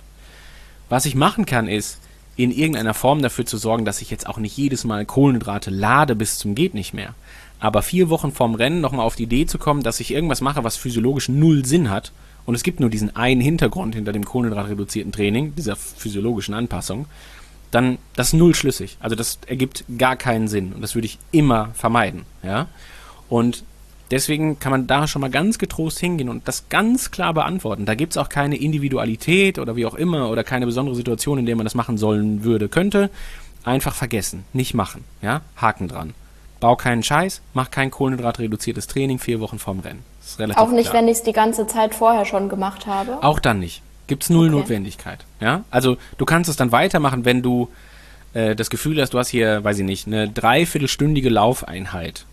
Was ich machen kann, ist, in irgendeiner Form dafür zu sorgen, dass ich jetzt auch nicht jedes Mal Kohlenhydrate lade bis zum geht nicht mehr. Aber 4 Wochen vorm Rennen nochmal auf die Idee zu kommen, dass ich irgendwas mache, was physiologisch null Sinn hat und es gibt nur diesen einen Hintergrund hinter dem kohlenhydratreduzierten Training, dieser physiologischen Anpassung, dann das ist null schlüssig. Also das ergibt gar keinen Sinn und das würde ich immer vermeiden. Ja? Und deswegen kann man da schon mal ganz getrost hingehen und das ganz klar beantworten. Da gibt es auch keine Individualität oder wie auch immer oder keine besondere Situation, in der man das machen sollen würde, könnte. Einfach vergessen, nicht machen. Ja? Haken dran. Bau keinen Scheiß, mach kein kohlenhydratreduziertes Training 4 Wochen vorm Rennen. Das ist relativ auch nicht, klar. wenn ich es die ganze Zeit vorher schon gemacht habe? Auch dann nicht. Gibt es null Notwendigkeit. Ja? Also du kannst es dann weitermachen, wenn du das Gefühl hast, du hast hier, weiß ich nicht, eine 3/4-stündige Laufeinheit.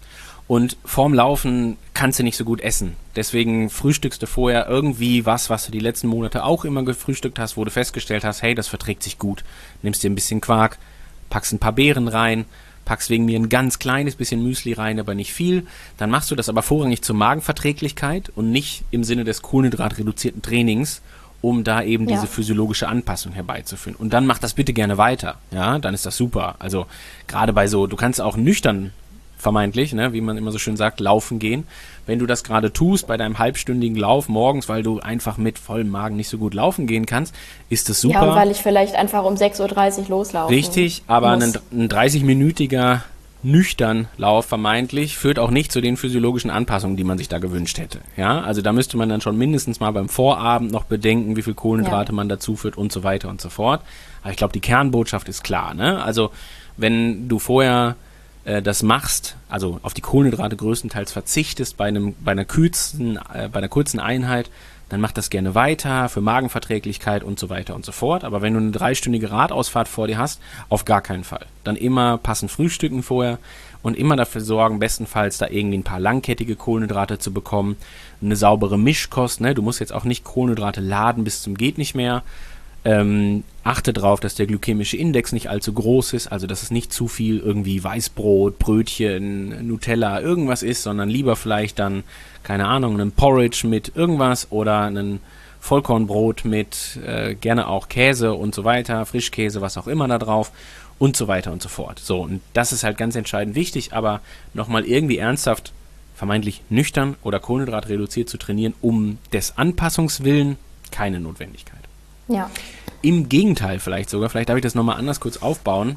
Und vorm Laufen kannst du nicht so gut essen. Deswegen frühstückst du vorher irgendwie was du die letzten Monate auch immer gefrühstückt hast, wo du festgestellt hast, hey, das verträgt sich gut. Nimmst dir ein bisschen Quark, packst ein paar Beeren rein, packst wegen mir ein ganz kleines bisschen Müsli rein, aber nicht viel. Dann machst du das aber vorrangig zur Magenverträglichkeit und nicht im Sinne des kohlenhydratreduzierten Trainings, um da eben diese physiologische Anpassung herbeizuführen. Und dann mach das bitte gerne weiter. Ja, dann ist das super. Also gerade bei so, du kannst auch nüchtern vermeintlich, ne, wie man immer so schön sagt, laufen gehen. Wenn du das gerade tust bei deinem halbstündigen Lauf morgens, weil du einfach mit vollem Magen nicht so gut laufen gehen kannst, ist das super. Ja, und weil ich vielleicht einfach um 6:30 Uhr loslaufe. Richtig, aber ein 30-minütiger nüchtern Lauf vermeintlich führt auch nicht zu den physiologischen Anpassungen, die man sich da gewünscht hätte. Ja, also da müsste man dann schon mindestens mal beim Vorabend noch bedenken, wie viel Kohlenhydrate man dazu führt und so weiter und so fort. Aber ich glaube, die Kernbotschaft ist klar, ne? Also wenn du vorher das machst, also auf die Kohlenhydrate größtenteils verzichtest bei einer kurzen Einheit, dann mach das gerne weiter für Magenverträglichkeit und so weiter und so fort. Aber wenn du eine 3-stündige Radausfahrt vor dir hast, auf gar keinen Fall. Dann immer passend frühstücken vorher und immer dafür sorgen, bestenfalls da irgendwie ein paar langkettige Kohlenhydrate zu bekommen. Eine saubere Mischkost, ne? Du musst jetzt auch nicht Kohlenhydrate laden bis zum geht nicht mehr. Achte darauf, dass der glykämische Index nicht allzu groß ist, also dass es nicht zu viel irgendwie Weißbrot, Brötchen, Nutella, irgendwas ist, sondern lieber vielleicht dann, keine Ahnung, einen Porridge mit irgendwas oder einen Vollkornbrot mit gerne auch Käse und so weiter, Frischkäse, was auch immer da drauf und so weiter und so fort. So, und das ist halt ganz entscheidend wichtig, aber nochmal irgendwie ernsthaft, vermeintlich nüchtern oder kohlenhydratreduziert zu trainieren, um des Anpassungswillen, keine Notwendigkeit. Ja. Im Gegenteil vielleicht darf ich das nochmal anders kurz aufbauen.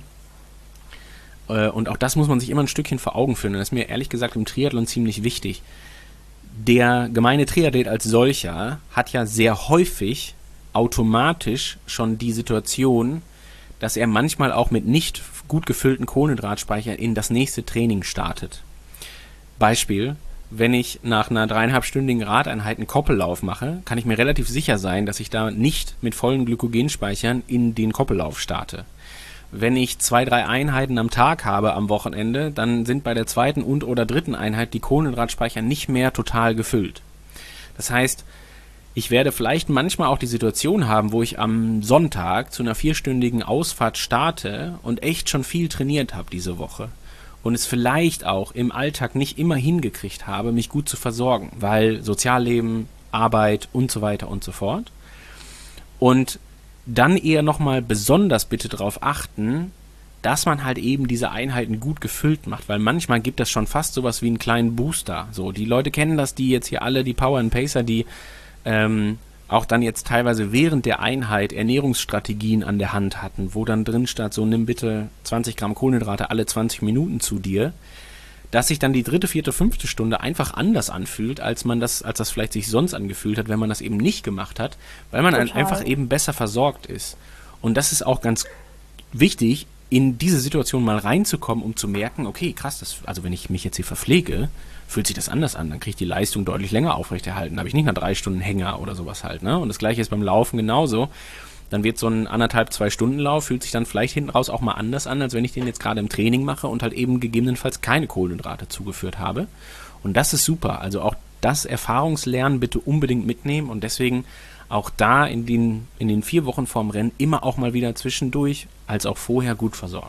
Und auch das muss man sich immer ein Stückchen vor Augen führen. Und das ist mir ehrlich gesagt im Triathlon ziemlich wichtig. Der gemeine Triathlet als solcher hat ja sehr häufig automatisch schon die Situation, dass er manchmal auch mit nicht gut gefüllten Kohlenhydratspeichern in das nächste Training startet. Beispiel: Wenn ich nach einer 3,5-stündigen Radeinheit einen Koppellauf mache, kann ich mir relativ sicher sein, dass ich da nicht mit vollen Glykogenspeichern in den Koppellauf starte. Wenn ich 2-3 Einheiten am Tag habe am Wochenende, dann sind bei der 2. und oder 3. Einheit die Kohlenhydratspeicher nicht mehr total gefüllt. Das heißt, ich werde vielleicht manchmal auch die Situation haben, wo ich am Sonntag zu einer 4-stündigen Ausfahrt starte und echt schon viel trainiert habe diese Woche. Und es vielleicht auch im Alltag nicht immer hingekriegt habe, mich gut zu versorgen, weil Sozialleben, Arbeit und so weiter und so fort. Und dann eher nochmal besonders bitte darauf achten, dass man halt eben diese Einheiten gut gefüllt macht, weil manchmal gibt das schon fast sowas wie einen kleinen Booster. So, die Leute kennen das, die jetzt hier alle, die Power and Pacer, die auch dann jetzt teilweise während der Einheit Ernährungsstrategien an der Hand hatten, wo dann drin stand, so nimm bitte 20 Gramm Kohlenhydrate alle 20 Minuten zu dir, dass sich dann die 3., 4., 5. Stunde einfach anders anfühlt, als das vielleicht sich sonst angefühlt hat, wenn man das eben nicht gemacht hat, weil man einfach eben besser versorgt ist. Und das ist auch ganz wichtig, in diese Situation mal reinzukommen, um zu merken, okay, krass, also wenn ich mich jetzt hier verpflege, fühlt sich das anders an, dann kriege ich die Leistung deutlich länger aufrechterhalten, da habe ich nicht nach 3 Stunden Hänger oder sowas halt, ne? Und das Gleiche ist beim Laufen genauso. Dann wird so ein 1,5, 2 Stunden Lauf, fühlt sich dann vielleicht hinten raus auch mal anders an, als wenn ich den jetzt gerade im Training mache und halt eben gegebenenfalls keine Kohlenhydrate zugeführt habe. Und das ist super. Also auch das Erfahrungslernen bitte unbedingt mitnehmen und deswegen auch da in den 4 Wochen vorm Rennen immer auch mal wieder zwischendurch als auch vorher gut versorgen.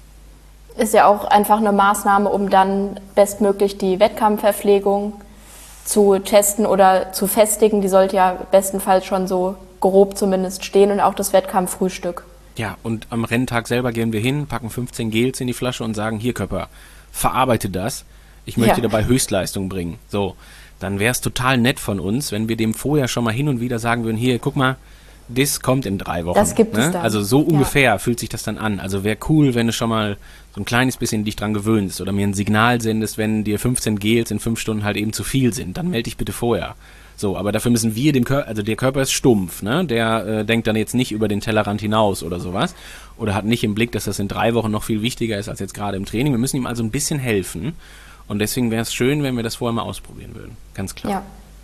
Ist ja auch einfach eine Maßnahme, um dann bestmöglich die Wettkampfverpflegung zu testen oder zu festigen. Die sollte ja bestenfalls schon so grob zumindest stehen und auch das Wettkampffrühstück. Ja, und am Renntag selber gehen wir hin, packen 15 Gels in die Flasche und sagen, hier Körper, verarbeite das. Ich möchte dabei Höchstleistung bringen. So, dann wäre es total nett von uns, wenn wir dem vorher schon mal hin und wieder sagen würden, hier, guck mal, das kommt in 3 Wochen. Das gibt es dann. Also so ungefähr fühlt sich das dann an. Also wäre cool, wenn du schon mal so ein kleines bisschen dich dran gewöhnst oder mir ein Signal sendest, wenn dir 15 Gels in 5 Stunden halt eben zu viel sind. Dann melde dich bitte vorher. So, aber dafür müssen wir dem Körper, also der Körper ist stumpf, ne? Der denkt dann jetzt nicht über den Tellerrand hinaus oder sowas. Oder hat nicht im Blick, dass das in 3 Wochen noch viel wichtiger ist als jetzt gerade im Training. Wir müssen ihm also ein bisschen helfen. Und deswegen wäre es schön, wenn wir das vorher mal ausprobieren würden. Ganz klar. Ja.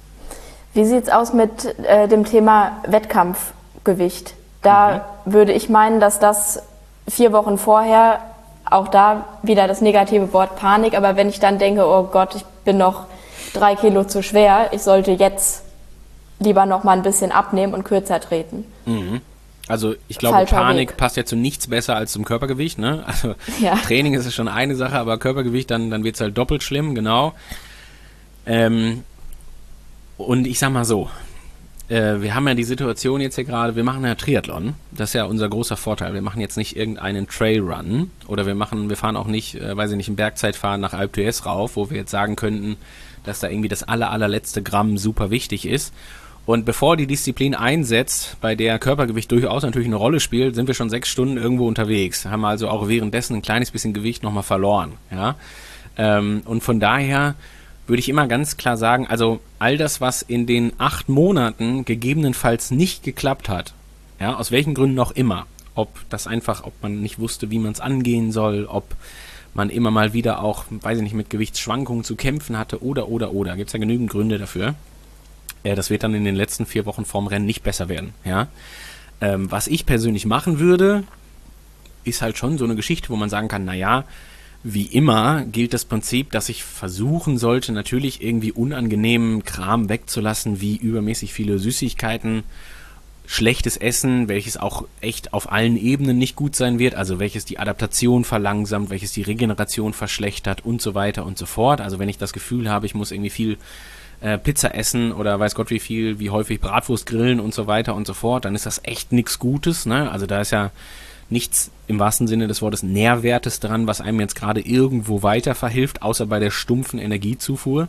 Wie sieht's aus mit dem Thema Wettkampfgewicht? Da würde ich meinen, dass das 4 Wochen vorher, auch da wieder das negative Wort Panik, aber wenn ich dann denke, oh Gott, ich bin noch 3 Kilo zu schwer, ich sollte jetzt lieber noch mal ein bisschen abnehmen und kürzer treten. Mhm. Also ich glaube, Falscher Panik Weg. Passt ja zu nichts besser als zum Körpergewicht, ne? Also Ja. Training ist schon eine Sache, aber Körpergewicht, dann wird es halt doppelt schlimm, genau. Und ich sag mal so, wir haben ja die Situation jetzt hier gerade, wir machen ja Triathlon, das ist ja unser großer Vorteil. Wir machen jetzt nicht irgendeinen Trailrun oder wir fahren auch nicht, weiß ich nicht, ein Bergzeitfahren nach Alpe d'Huez rauf, wo wir jetzt sagen könnten, dass da irgendwie das allerletzte Gramm super wichtig ist. Und bevor die Disziplin einsetzt, bei der Körpergewicht durchaus natürlich eine Rolle spielt, sind wir schon 6 Stunden irgendwo unterwegs, haben also auch währenddessen ein kleines bisschen Gewicht nochmal verloren. Ja? Und von daher würde ich immer ganz klar sagen, also all das, was in den 8 Monaten gegebenenfalls nicht geklappt hat, ja, aus welchen Gründen auch immer, ob man nicht wusste, wie man es angehen soll, ob man immer mal wieder auch, weiß ich nicht, mit Gewichtsschwankungen zu kämpfen hatte oder, gibt es ja genügend Gründe dafür. Das wird dann in den letzten 4 Wochen vorm Rennen nicht besser werden, ja. Was ich persönlich machen würde, ist halt schon so eine Geschichte, wo man sagen kann, naja, wie immer gilt das Prinzip, dass ich versuchen sollte, natürlich irgendwie unangenehmen Kram wegzulassen, wie übermäßig viele Süßigkeiten, schlechtes Essen, welches auch echt auf allen Ebenen nicht gut sein wird, also welches die Adaptation verlangsamt, welches die Regeneration verschlechtert und so weiter und so fort. Also wenn ich das Gefühl habe, ich muss irgendwie viel Pizza essen oder weiß Gott wie häufig Bratwurst grillen und so weiter und so fort, dann ist das echt nichts Gutes, ne? Also da ist ja nichts im wahrsten Sinne des Wortes Nährwertes dran, was einem jetzt gerade irgendwo weiter verhilft, außer bei der stumpfen Energiezufuhr.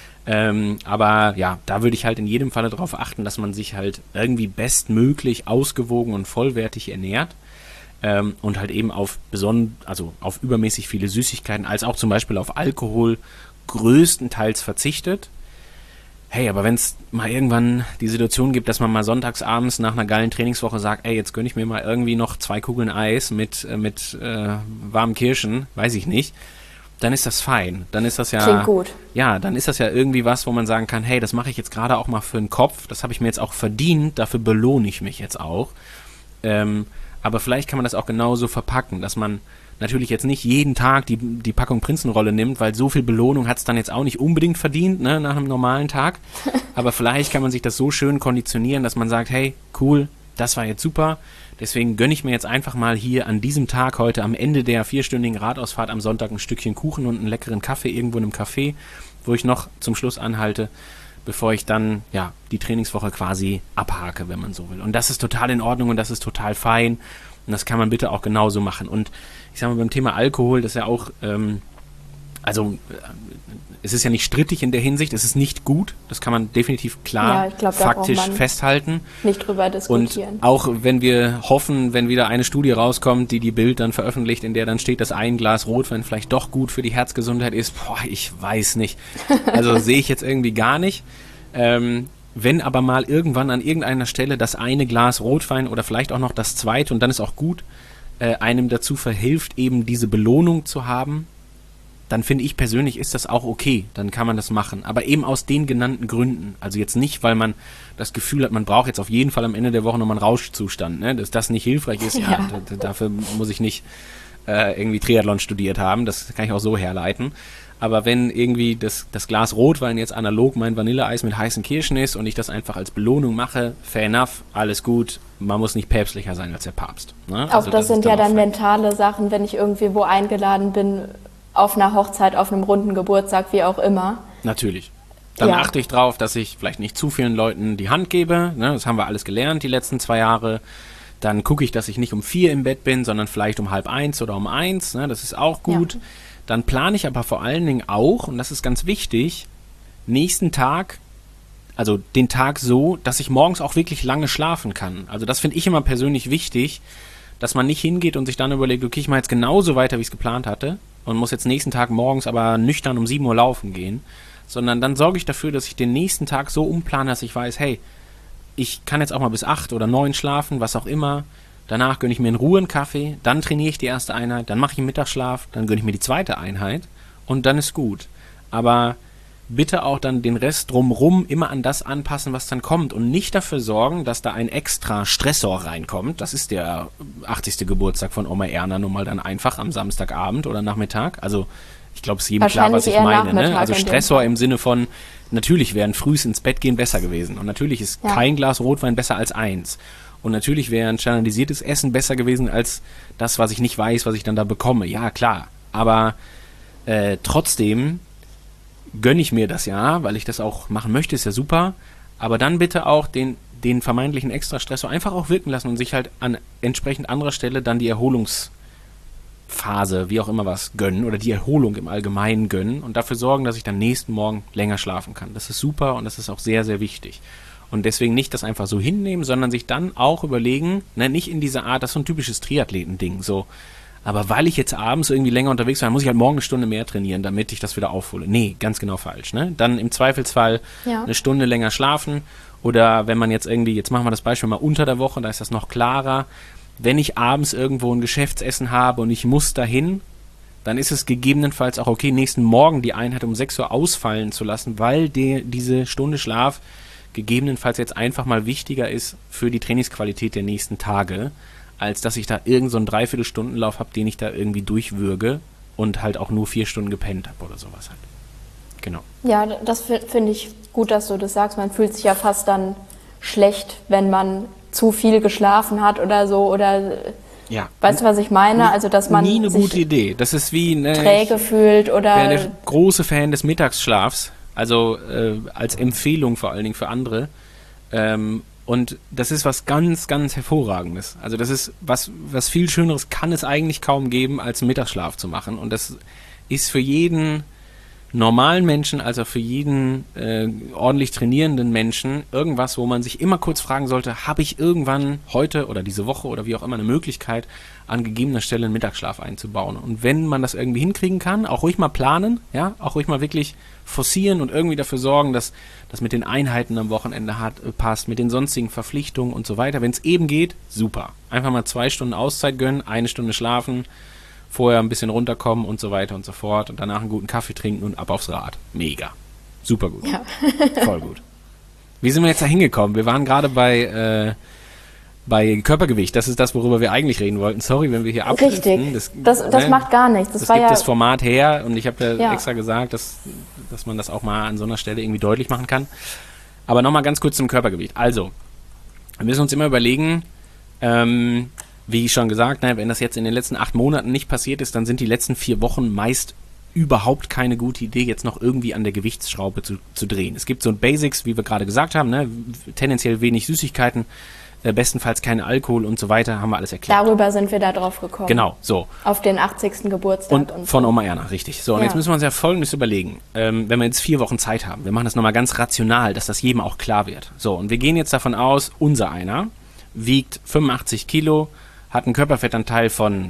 Aber ja, da würde ich halt in jedem Falle darauf achten, dass man sich halt irgendwie bestmöglich ausgewogen und vollwertig ernährt und halt eben auf übermäßig viele Süßigkeiten, als auch zum Beispiel auf Alkohol größtenteils verzichtet. Hey, aber wenn es mal irgendwann die Situation gibt, dass man mal sonntags abends nach einer geilen Trainingswoche sagt, ey, jetzt gönne ich mir mal irgendwie noch 2 Kugeln Eis mit warmen Kirschen, weiß ich nicht, dann ist das fein. Dann ist das ja... Klingt gut. Ja, dann ist das ja irgendwie was, wo man sagen kann, hey, das mache ich jetzt gerade auch mal für den Kopf, das habe ich mir jetzt auch verdient, dafür belohne ich mich jetzt auch. Aber vielleicht kann man das auch genauso verpacken, dass man natürlich jetzt nicht jeden Tag die Packung Prinzenrolle nimmt, weil so viel Belohnung hat es dann jetzt auch nicht unbedingt verdient, ne, nach einem normalen Tag. Aber vielleicht kann man sich das so schön konditionieren, dass man sagt, hey, cool, das war jetzt super, deswegen gönne ich mir jetzt einfach mal hier an diesem Tag heute am Ende der 4-stündigen Radausfahrt am Sonntag ein Stückchen Kuchen und einen leckeren Kaffee irgendwo in einem Café, wo ich noch zum Schluss anhalte, bevor ich dann ja die Trainingswoche quasi abhake, wenn man so will. Und das ist total in Ordnung und das ist total fein. Und das kann man bitte auch genauso machen. Und ich sage mal, beim Thema Alkohol, das ist ja auch, es ist ja nicht strittig in der Hinsicht, es ist nicht gut, das kann man definitiv klar ich glaub, faktisch da braucht man festhalten. Nicht drüber diskutieren. Und auch wenn wir hoffen, wenn wieder eine Studie rauskommt, die Bild dann veröffentlicht, in der dann steht, dass ein Glas Rotwein vielleicht doch gut für die Herzgesundheit ist, ich weiß nicht. Also sehe ich jetzt irgendwie gar nicht. Wenn aber mal irgendwann an irgendeiner Stelle das eine Glas Rotwein oder vielleicht auch noch das zweite, und dann ist auch gut, einem dazu verhilft, eben diese Belohnung zu haben, dann finde ich persönlich, ist das auch okay. Dann kann man das machen. Aber eben aus den genannten Gründen. Also jetzt nicht, weil man das Gefühl hat, man braucht jetzt auf jeden Fall am Ende der Woche nochmal einen Rauschzustand. Ne? Dass das nicht hilfreich ist, dafür muss ich nicht irgendwie Triathlon studiert haben. Das kann ich auch so herleiten. Aber wenn irgendwie das Glas Rotwein jetzt analog mein Vanilleeis mit heißen Kirschen ist und ich das einfach als Belohnung mache, fair enough, alles gut, man muss nicht päpstlicher sein als der Papst. Ne? Auch also das sind ja dann mentale Sachen, wenn ich irgendwie wo eingeladen bin, auf einer Hochzeit, auf einem runden Geburtstag, wie auch immer. Natürlich. Dann achte ich drauf, dass ich vielleicht nicht zu vielen Leuten die Hand gebe. Ne? Das haben wir alles gelernt die letzten 2 Jahre. Dann gucke ich, dass ich nicht um 4 im Bett bin, sondern vielleicht um 12:30 oder um 1. Ne? Das ist auch gut. Ja. Dann plane ich aber vor allen Dingen auch, und das ist ganz wichtig, nächsten Tag, also den Tag so, dass ich morgens auch wirklich lange schlafen kann. Also das finde ich immer persönlich wichtig, dass man nicht hingeht und sich dann überlegt, okay, ich mache jetzt genauso weiter, wie ich es geplant hatte und muss jetzt nächsten Tag morgens aber nüchtern um 7 Uhr laufen gehen, sondern dann sorge ich dafür, dass ich den nächsten Tag so umplane, dass ich weiß, hey, ich kann jetzt auch mal bis 8 oder 9 schlafen, was auch immer. Danach gönne ich mir in Ruhe einen Kaffee, dann trainiere ich die erste Einheit, dann mache ich einen Mittagsschlaf, dann gönne ich mir die zweite Einheit und dann ist gut. Aber bitte auch dann den Rest drumrum immer an das anpassen, was dann kommt und nicht dafür sorgen, dass da ein extra Stressor reinkommt. Das ist der 80. Geburtstag von Oma Erna nun mal dann einfach am Samstagabend oder Nachmittag. Also ich glaube, es ist jedem klar, was ich meine. Ne? Also Stressor im Sinne von, natürlich wäre ein frühes ins Bett gehen besser gewesen und natürlich ist kein Glas Rotwein besser als 1. Und natürlich wäre ein standardisiertes Essen besser gewesen als das, was ich nicht weiß, was ich dann da bekomme. Ja, klar. Aber trotzdem gönne ich mir das ja, weil ich das auch machen möchte, ist ja super. Aber dann bitte auch den vermeintlichen Extra-Stressor einfach auch wirken lassen und sich halt an entsprechend anderer Stelle dann die Erholungsphase, wie auch immer was, gönnen oder die Erholung im Allgemeinen gönnen und dafür sorgen, dass ich dann nächsten Morgen länger schlafen kann. Das ist super und das ist auch sehr, sehr wichtig. Und deswegen nicht das einfach so hinnehmen, sondern sich dann auch überlegen, ne, nicht in dieser Art, das ist so ein typisches Triathleten-Ding, so, aber weil ich jetzt abends irgendwie länger unterwegs bin, muss ich halt morgen eine Stunde mehr trainieren, damit ich das wieder aufhole. Nee, ganz genau falsch, ne? Dann im Zweifelsfall eine Stunde länger schlafen oder wenn man jetzt irgendwie, jetzt machen wir das Beispiel mal unter der Woche, da ist das noch klarer, wenn ich abends irgendwo ein Geschäftsessen habe und ich muss dahin, dann ist es gegebenenfalls auch okay, nächsten Morgen die Einheit um 6 Uhr ausfallen zu lassen, weil diese Stunde Schlaf gegebenenfalls jetzt einfach mal wichtiger ist für die Trainingsqualität der nächsten Tage, als dass ich da irgend so einen Dreiviertelstundenlauf habe, den ich da irgendwie durchwürge und halt auch nur 4 Stunden gepennt habe oder sowas halt. Genau. Ja, das finde ich gut, dass du das sagst. Man fühlt sich ja fast dann schlecht, wenn man zu viel geschlafen hat oder so oder weißt du, was ich meine? Also, dass man nie eine gute Idee. Das ist wie träge fühlt oder... Ich bin der große Fan des Mittagsschlafs. Also als Empfehlung vor allen Dingen für andere. Und das ist was ganz, ganz Hervorragendes. Also das ist was viel Schöneres kann es eigentlich kaum geben, als einen Mittagsschlaf zu machen. Und das ist für jeden normalen Menschen, also für jeden ordentlich trainierenden Menschen irgendwas, wo man sich immer kurz fragen sollte, habe ich irgendwann heute oder diese Woche oder wie auch immer eine Möglichkeit, an gegebener Stelle einen Mittagsschlaf einzubauen. Und wenn man das irgendwie hinkriegen kann, auch ruhig mal planen, ja, auch ruhig mal wirklich forcieren und irgendwie dafür sorgen, dass das mit den Einheiten am Wochenende passt, mit den sonstigen Verpflichtungen und so weiter. Wenn es eben geht, super. Einfach mal 2 Stunden Auszeit gönnen, 1 Stunde schlafen, vorher ein bisschen runterkommen und so weiter und so fort und danach einen guten Kaffee trinken und ab aufs Rad. Mega. Super gut. Ja. Voll gut. Wie sind wir jetzt da hingekommen? Wir waren gerade bei Körpergewicht. Das ist das, worüber wir eigentlich reden wollten. Sorry, wenn wir hier abdriften. Richtig. Das macht gar nichts. Das gibt das Format her und ich habe ja extra gesagt, dass man das auch mal an so einer Stelle irgendwie deutlich machen kann. Aber nochmal ganz kurz zum Körpergewicht. Also, wir müssen uns immer überlegen, wie schon gesagt, wenn das jetzt in den letzten 8 Monaten nicht passiert ist, dann sind die letzten 4 Wochen meist überhaupt keine gute Idee, jetzt noch irgendwie an der Gewichtsschraube zu drehen. Es gibt so Basics, wie wir gerade gesagt haben, tendenziell wenig Süßigkeiten, bestenfalls kein Alkohol und so weiter, haben wir alles erklärt. Darüber sind wir da drauf gekommen. Genau, so. Auf den 80. Geburtstag Und von so. Oma Erna, richtig. So, und jetzt müssen wir uns ja Folgendes überlegen. Wenn wir jetzt 4 Wochen Zeit haben, wir machen das nochmal ganz rational, dass das jedem auch klar wird. So, und wir gehen jetzt davon aus, unser einer wiegt 85 Kilo, hat einen Körperfettanteil von,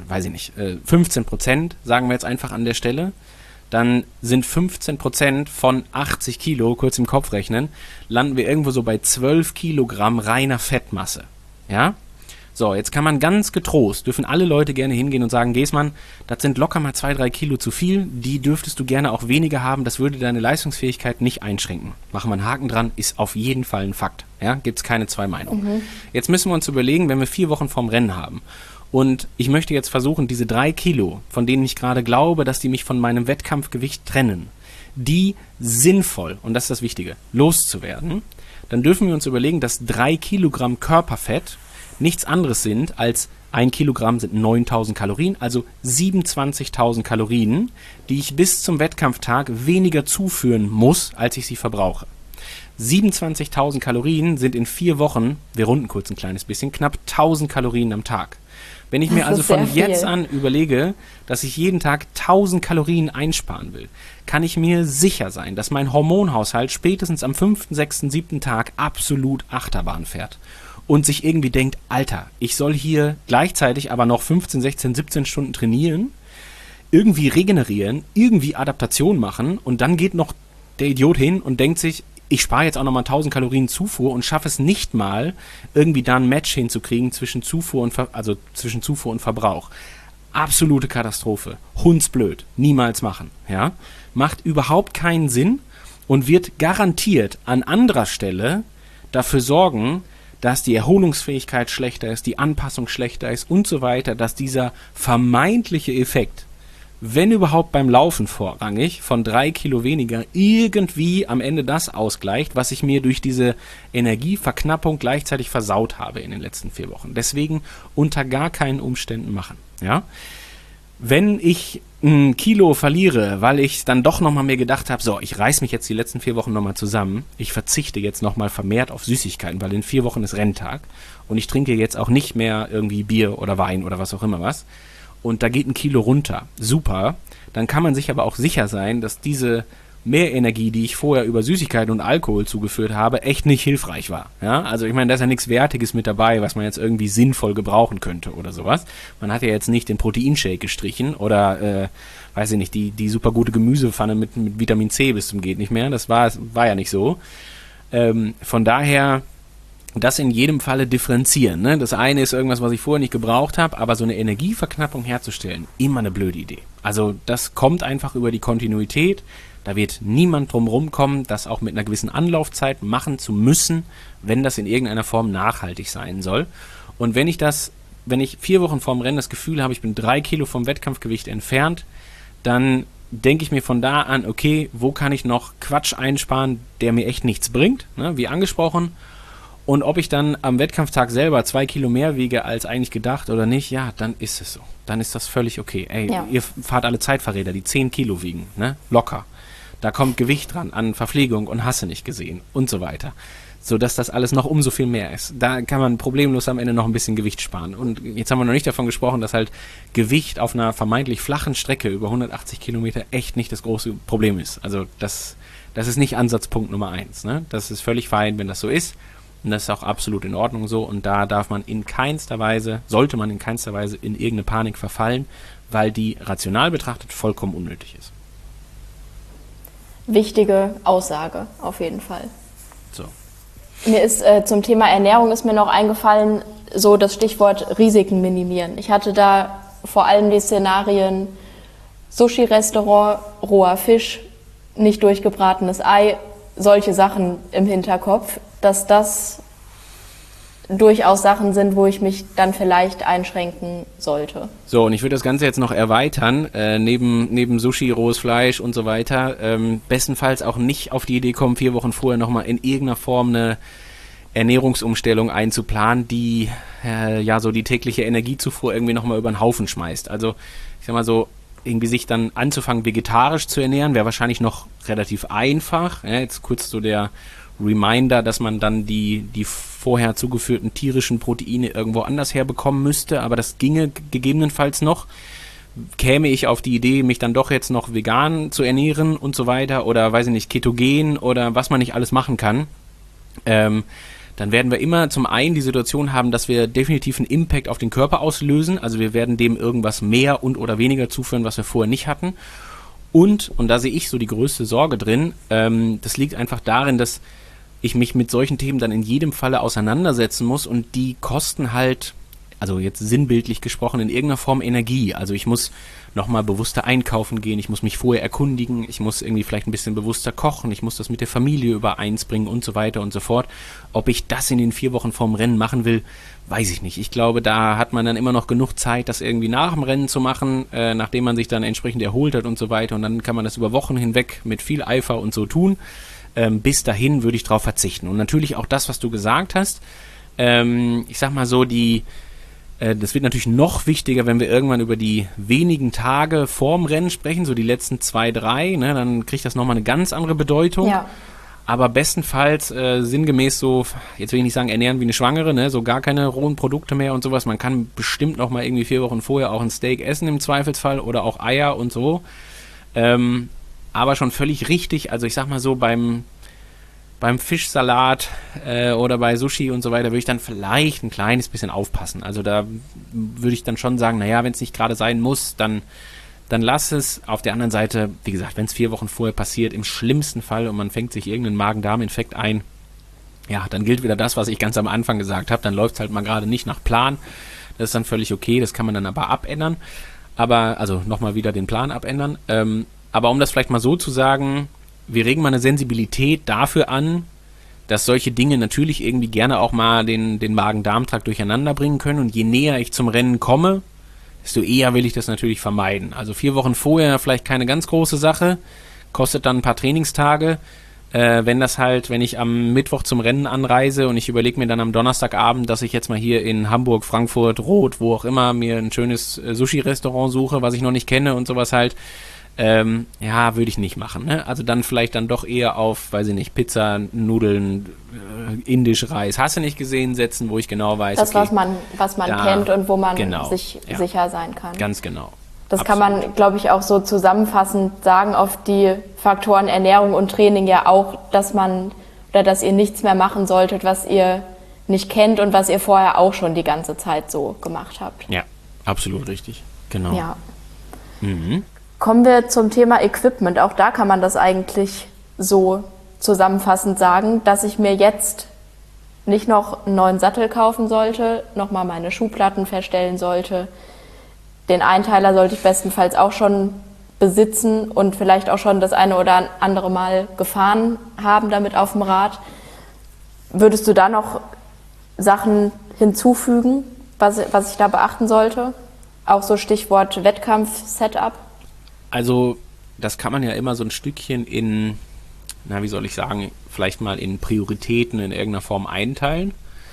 15%, sagen wir jetzt einfach an der Stelle. Dann sind 15% von 80 Kilo, kurz im Kopf rechnen, landen wir irgendwo so bei 12 Kilogramm reiner Fettmasse. Ja? So, jetzt kann man ganz getrost, dürfen alle Leute gerne hingehen und sagen, Gesmann, das sind locker mal 2-3 Kilo zu viel, die dürftest du gerne auch weniger haben, das würde deine Leistungsfähigkeit nicht einschränken. Machen wir einen Haken dran, ist auf jeden Fall ein Fakt. Ja? Gibt es keine zwei Meinungen. Jetzt müssen wir uns überlegen, wenn wir 4 Wochen vorm Rennen haben, und ich möchte jetzt versuchen, diese 3 Kilo, von denen ich gerade glaube, dass die mich von meinem Wettkampfgewicht trennen, die sinnvoll, und das ist das Wichtige, loszuwerden, dann dürfen wir uns überlegen, dass 3 Kilogramm Körperfett nichts anderes sind als 1 Kilogramm sind 9.000 Kalorien, also 27.000 Kalorien, die ich bis zum Wettkampftag weniger zuführen muss, als ich sie verbrauche. 27.000 Kalorien sind in 4 Wochen, wir runden kurz ein kleines bisschen, knapp 1.000 Kalorien am Tag. Wenn ich mir also von jetzt an überlege, dass ich jeden Tag 1.000 Kalorien einsparen will, kann ich mir sicher sein, dass mein Hormonhaushalt spätestens am 5., 6., 7. Tag absolut Achterbahn fährt und sich irgendwie denkt, Alter, ich soll hier gleichzeitig aber noch 15, 16, 17 Stunden trainieren, irgendwie regenerieren, irgendwie Adaptation machen und dann geht noch der Idiot hin und denkt sich, ich spare jetzt auch nochmal 1.000 Kalorien Zufuhr und schaffe es nicht mal, irgendwie da ein Match hinzukriegen zwischen Zufuhr und Verbrauch. Absolute Katastrophe. Hundsblöd. Niemals machen. Ja? Macht überhaupt keinen Sinn und wird garantiert an anderer Stelle dafür sorgen, dass die Erholungsfähigkeit schlechter ist, die Anpassung schlechter ist und so weiter, dass dieser vermeintliche Effekt, wenn überhaupt beim Laufen vorrangig, von 3 Kilo weniger irgendwie am Ende das ausgleicht, was ich mir durch diese Energieverknappung gleichzeitig versaut habe in den letzten 4 Wochen. Deswegen unter gar keinen Umständen machen. Ja? Wenn ich 1 Kilo verliere, weil ich dann doch nochmal mir gedacht habe, so, ich reiß mich jetzt die letzten 4 Wochen nochmal zusammen, ich verzichte jetzt nochmal vermehrt auf Süßigkeiten, weil in 4 Wochen ist Renntag und ich trinke jetzt auch nicht mehr irgendwie Bier oder Wein oder was auch immer was, und da geht 1 Kilo runter, super, dann kann man sich aber auch sicher sein, dass diese Mehrenergie, die ich vorher über Süßigkeiten und Alkohol zugeführt habe, echt nicht hilfreich war. Ja? Also ich meine, da ist ja nichts Wertiges mit dabei, was man jetzt irgendwie sinnvoll gebrauchen könnte oder sowas. Man hat ja jetzt nicht den Proteinshake gestrichen oder, weiß ich nicht, die super gute Gemüsepfanne mit Vitamin C bis zum geht nicht mehr. Das war ja nicht so. Von daher das in jedem Falle differenzieren. Ne? Das eine ist irgendwas, was ich vorher nicht gebraucht habe, aber so eine Energieverknappung herzustellen, immer eine blöde Idee. Also das kommt einfach über die Kontinuität. Da wird niemand drum rumkommen, das auch mit einer gewissen Anlaufzeit machen zu müssen, wenn das in irgendeiner Form nachhaltig sein soll. Und wenn ich 4 Wochen vorm Rennen das Gefühl habe, ich bin 3 Kilo vom Wettkampfgewicht entfernt, dann denke ich mir von da an, okay, wo kann ich noch Quatsch einsparen, der mir echt nichts bringt, ne, wie angesprochen. Und ob ich dann am Wettkampftag selber 2 Kilo mehr wiege als eigentlich gedacht oder nicht, ja, dann ist es so. Dann ist das völlig okay. Ey, ja. Ihr fahrt alle Zeitfahrräder, die 10 Kilo wiegen, ne? Locker. Da kommt Gewicht dran an Verpflegung und hast du nicht gesehen und so weiter. Sodass das alles noch umso viel mehr ist. Da kann man problemlos am Ende noch ein bisschen Gewicht sparen. Und jetzt haben wir noch nicht davon gesprochen, dass halt Gewicht auf einer vermeintlich flachen Strecke über 180 Kilometer echt nicht das große Problem ist. Also das ist nicht Ansatzpunkt Nummer 1. Ne? Das ist völlig fein, wenn das so ist. Und das ist auch absolut in Ordnung so. Und da sollte man in keinster Weise in irgendeine Panik verfallen, weil die rational betrachtet vollkommen unnötig ist. Wichtige Aussage, auf jeden Fall. So. Mir ist zum Thema Ernährung ist mir noch eingefallen, so das Stichwort Risiken minimieren. Ich hatte da vor allem die Szenarien Sushi-Restaurant, roher Fisch, nicht durchgebratenes Ei, solche Sachen im Hinterkopf, dass das durchaus Sachen sind, wo ich mich dann vielleicht einschränken sollte. So, und ich würde das Ganze jetzt noch erweitern, neben Sushi, rohes Fleisch und so weiter, bestenfalls auch nicht auf die Idee kommen, 4 Wochen vorher nochmal in irgendeiner Form eine Ernährungsumstellung einzuplanen, die so die tägliche Energiezufuhr irgendwie nochmal über den Haufen schmeißt. Also, ich sag mal so, irgendwie sich dann anzufangen, vegetarisch zu ernähren, wäre wahrscheinlich noch relativ einfach. Ja, jetzt kurz so der Reminder, dass man dann die vorher zugeführten tierischen Proteine irgendwo anders herbekommen müsste, aber das ginge gegebenenfalls noch. Käme ich auf die Idee, mich dann doch jetzt noch vegan zu ernähren und so weiter oder, weiß ich nicht, ketogen oder was man nicht alles machen kann, dann werden wir immer zum einen die Situation haben, dass wir definitiv einen Impact auf den Körper auslösen, also wir werden dem irgendwas mehr und oder weniger zuführen, was wir vorher nicht hatten. Und da sehe ich so die größte Sorge drin, das liegt einfach darin, dass ich mich mit solchen Themen dann in jedem Falle auseinandersetzen muss und die kosten halt, also jetzt sinnbildlich gesprochen, in irgendeiner Form Energie. Also ich muss nochmal bewusster einkaufen gehen, ich muss mich vorher erkundigen, ich muss irgendwie vielleicht ein bisschen bewusster kochen, ich muss das mit der Familie übereins bringen und so weiter und so fort. Ob ich das in den 4 Wochen vorm Rennen machen will, weiß ich nicht. Ich glaube, da hat man dann immer noch genug Zeit, das irgendwie nach dem Rennen zu machen, nachdem man sich dann entsprechend erholt hat und so weiter. Und dann kann man das über Wochen hinweg mit viel Eifer und so tun. Bis dahin würde ich drauf verzichten. Und natürlich auch das, was du gesagt hast. Ich sag mal so, das wird natürlich noch wichtiger, wenn wir irgendwann über die wenigen Tage vorm Rennen sprechen, so die letzten 2, 3, ne, dann kriegt das nochmal eine ganz andere Bedeutung. Ja. Aber bestenfalls sinngemäß so, jetzt will ich nicht sagen ernähren wie eine Schwangere, ne, so gar keine rohen Produkte mehr und sowas. Man kann bestimmt nochmal irgendwie 4 Wochen vorher auch ein Steak essen im Zweifelsfall oder auch Eier und so. Aber schon völlig richtig, also ich sag mal so, beim Fischsalat oder bei Sushi und so weiter würde ich dann vielleicht ein kleines bisschen aufpassen. Also da würde ich dann schon sagen, naja, wenn es nicht gerade sein muss, dann lass es. Auf der anderen Seite, wie gesagt, wenn es 4 Wochen vorher passiert, im schlimmsten Fall und man fängt sich irgendeinen Magen-Darm-Infekt ein, ja, dann gilt wieder das, was ich ganz am Anfang gesagt habe, dann läuft es halt mal gerade nicht nach Plan. Das ist dann völlig okay, das kann man dann aber abändern. Aber, also nochmal wieder den Plan abändern. Aber um das vielleicht mal so zu sagen, wir regen mal eine Sensibilität dafür an, dass solche Dinge natürlich irgendwie gerne auch mal den Magen-Darm-Trakt durcheinander bringen können. Und je näher ich zum Rennen komme, desto eher will ich das natürlich vermeiden. Also 4 Wochen vorher vielleicht keine ganz große Sache, kostet dann ein paar Trainingstage. Wenn ich am Mittwoch zum Rennen anreise und ich überlege mir dann am Donnerstagabend, dass ich jetzt mal hier in Hamburg, Frankfurt, Roth, wo auch immer, mir ein schönes Sushi-Restaurant suche, was ich noch nicht kenne und sowas halt, würde ich nicht machen. Ne? Also dann vielleicht dann doch eher auf, weiß ich nicht, Pizza, Nudeln, indisch Reis, hast du nicht gesehen, setzen, wo ich genau weiß, das, okay, was man kennt und wo man sich ja, sicher sein kann. Ganz genau. Das Absolut. Kann man, glaube ich, auch so zusammenfassend sagen auf die Faktoren Ernährung und Training ja auch, dass ihr nichts mehr machen solltet, was ihr nicht kennt und was ihr vorher auch schon die ganze Zeit so gemacht habt. Ja, absolut richtig. Genau. Ja. Kommen wir zum Thema Equipment. Auch da kann man das eigentlich so zusammenfassend sagen, dass ich mir jetzt nicht noch einen neuen Sattel kaufen sollte, nochmal meine Schuhplatten verstellen sollte. Den Einteiler sollte ich bestenfalls auch schon besitzen und vielleicht auch schon das eine oder andere Mal gefahren haben damit auf dem Rad. Würdest du da noch Sachen hinzufügen, was ich da beachten sollte? Auch so Stichwort Wettkampf-Setup? Also das kann man ja immer so ein Stückchen in, vielleicht mal in Prioritäten in irgendeiner Form einteilen.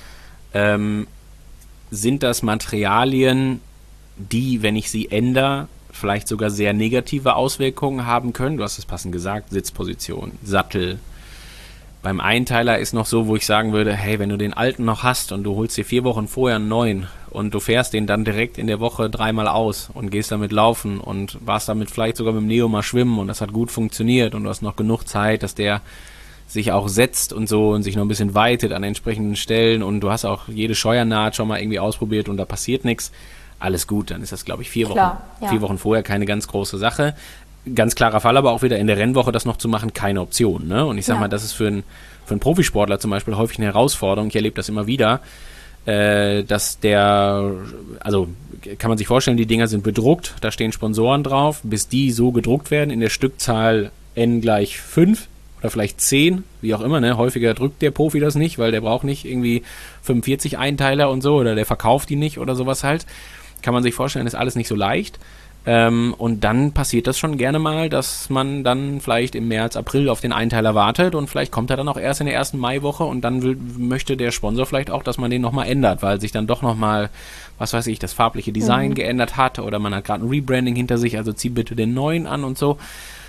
Sind das Materialien, die, wenn ich sie ändere, vielleicht sogar sehr negative Auswirkungen haben können? Du hast es passend gesagt, Sitzposition, Sattel. Beim Einteiler ist noch so, wo ich sagen würde, hey, wenn du den alten noch hast und du holst dir 4 Wochen vorher einen neuen und du fährst den dann direkt in der Woche 3-mal aus und gehst damit laufen und warst damit vielleicht sogar mit dem Neo mal schwimmen und das hat gut funktioniert und du hast noch genug Zeit, dass der sich auch setzt und so und sich noch ein bisschen weitet an entsprechenden Stellen und du hast auch jede Scheuernaht schon mal irgendwie ausprobiert und da passiert nichts, alles gut, dann ist das, glaube ich, 4 Wochen vorher keine ganz große Sache. Ganz klarer Fall, aber auch wieder in der Rennwoche das noch zu machen, keine Option. Ne? Und ich sag mal, das ist für einen Profisportler zum Beispiel häufig eine Herausforderung. Ich erlebe das immer wieder, dass kann man sich vorstellen, die Dinger sind bedruckt, da stehen Sponsoren drauf, bis die so gedruckt werden in der Stückzahl n = 5 oder vielleicht 10, wie auch immer. Ne? Häufiger drückt der Profi das nicht, weil der braucht nicht irgendwie 45 Einteiler und so oder der verkauft die nicht oder sowas halt. Kann man sich vorstellen, ist alles nicht so leicht. Und dann passiert das schon gerne mal, dass man dann vielleicht im März, April auf den Einteiler wartet und vielleicht kommt er dann auch erst in der ersten Maiwoche und dann möchte der Sponsor vielleicht auch, dass man den nochmal ändert, weil sich dann doch nochmal, was weiß ich, das farbliche Design geändert hat oder man hat gerade ein Rebranding hinter sich, also zieh bitte den neuen an und so.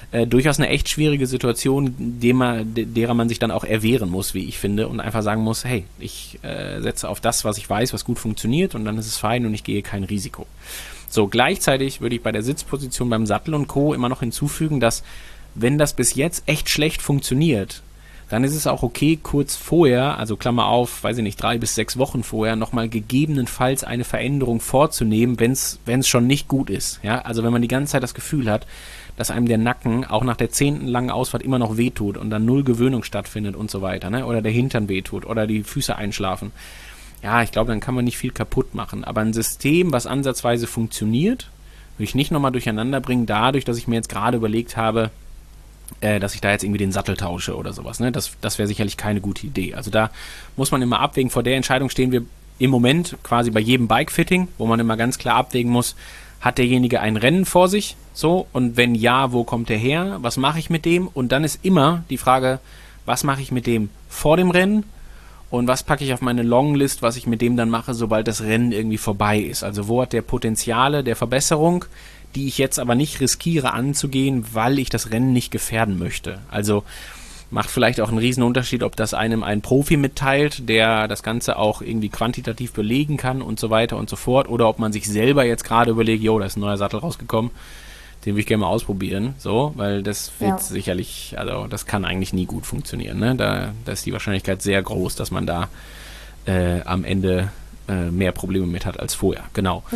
durchaus eine echt schwierige Situation, derer man sich dann auch erwehren muss, wie ich finde, und einfach sagen muss, hey, ich setze auf das, was ich weiß, was gut funktioniert, und dann ist es fein und ich gehe kein Risiko. So, gleichzeitig würde ich bei der Sitzposition beim Sattel und Co. immer noch hinzufügen, dass, wenn das bis jetzt echt schlecht funktioniert, dann ist es auch okay, kurz vorher, also Klammer auf, weiß ich nicht, 3 bis 6 Wochen vorher, nochmal gegebenenfalls eine Veränderung vorzunehmen, wenn es schon nicht gut ist. Ja? Also wenn man die ganze Zeit das Gefühl hat, dass einem der Nacken auch nach der 10. langen Ausfahrt immer noch wehtut und dann null Gewöhnung stattfindet und so weiter, ne? Oder der Hintern wehtut oder die Füße einschlafen. Ja, ich glaube, dann kann man nicht viel kaputt machen. Aber ein System, was ansatzweise funktioniert, würde ich nicht nochmal durcheinander bringen, dadurch, dass ich mir jetzt gerade überlegt habe, dass ich da jetzt irgendwie den Sattel tausche oder sowas. Ne? Das wäre sicherlich keine gute Idee. Also da muss man immer abwägen. Vor der Entscheidung stehen wir im Moment quasi bei jedem Bike-Fitting, wo man immer ganz klar abwägen muss, hat derjenige ein Rennen vor sich? So, und wenn ja, wo kommt der her? Was mache ich mit dem? Und dann ist immer die Frage, was mache ich mit dem vor dem Rennen? Und was packe ich auf meine Longlist, was ich mit dem dann mache, sobald das Rennen irgendwie vorbei ist? Also wo hat der Potenziale der Verbesserung, die ich jetzt aber nicht riskiere anzugehen, weil ich das Rennen nicht gefährden möchte. Also macht vielleicht auch einen riesen Unterschied, ob das einem ein Profi mitteilt, der das Ganze auch irgendwie quantitativ belegen kann und so weiter und so fort, oder ob man sich selber jetzt gerade überlegt, da ist ein neuer Sattel rausgekommen, den will ich gerne mal ausprobieren, so, weil das wird sicherlich, also das kann eigentlich nie gut funktionieren, ne? Da ist die Wahrscheinlichkeit sehr groß, dass man da am Ende mehr Probleme mit hat als vorher, genau.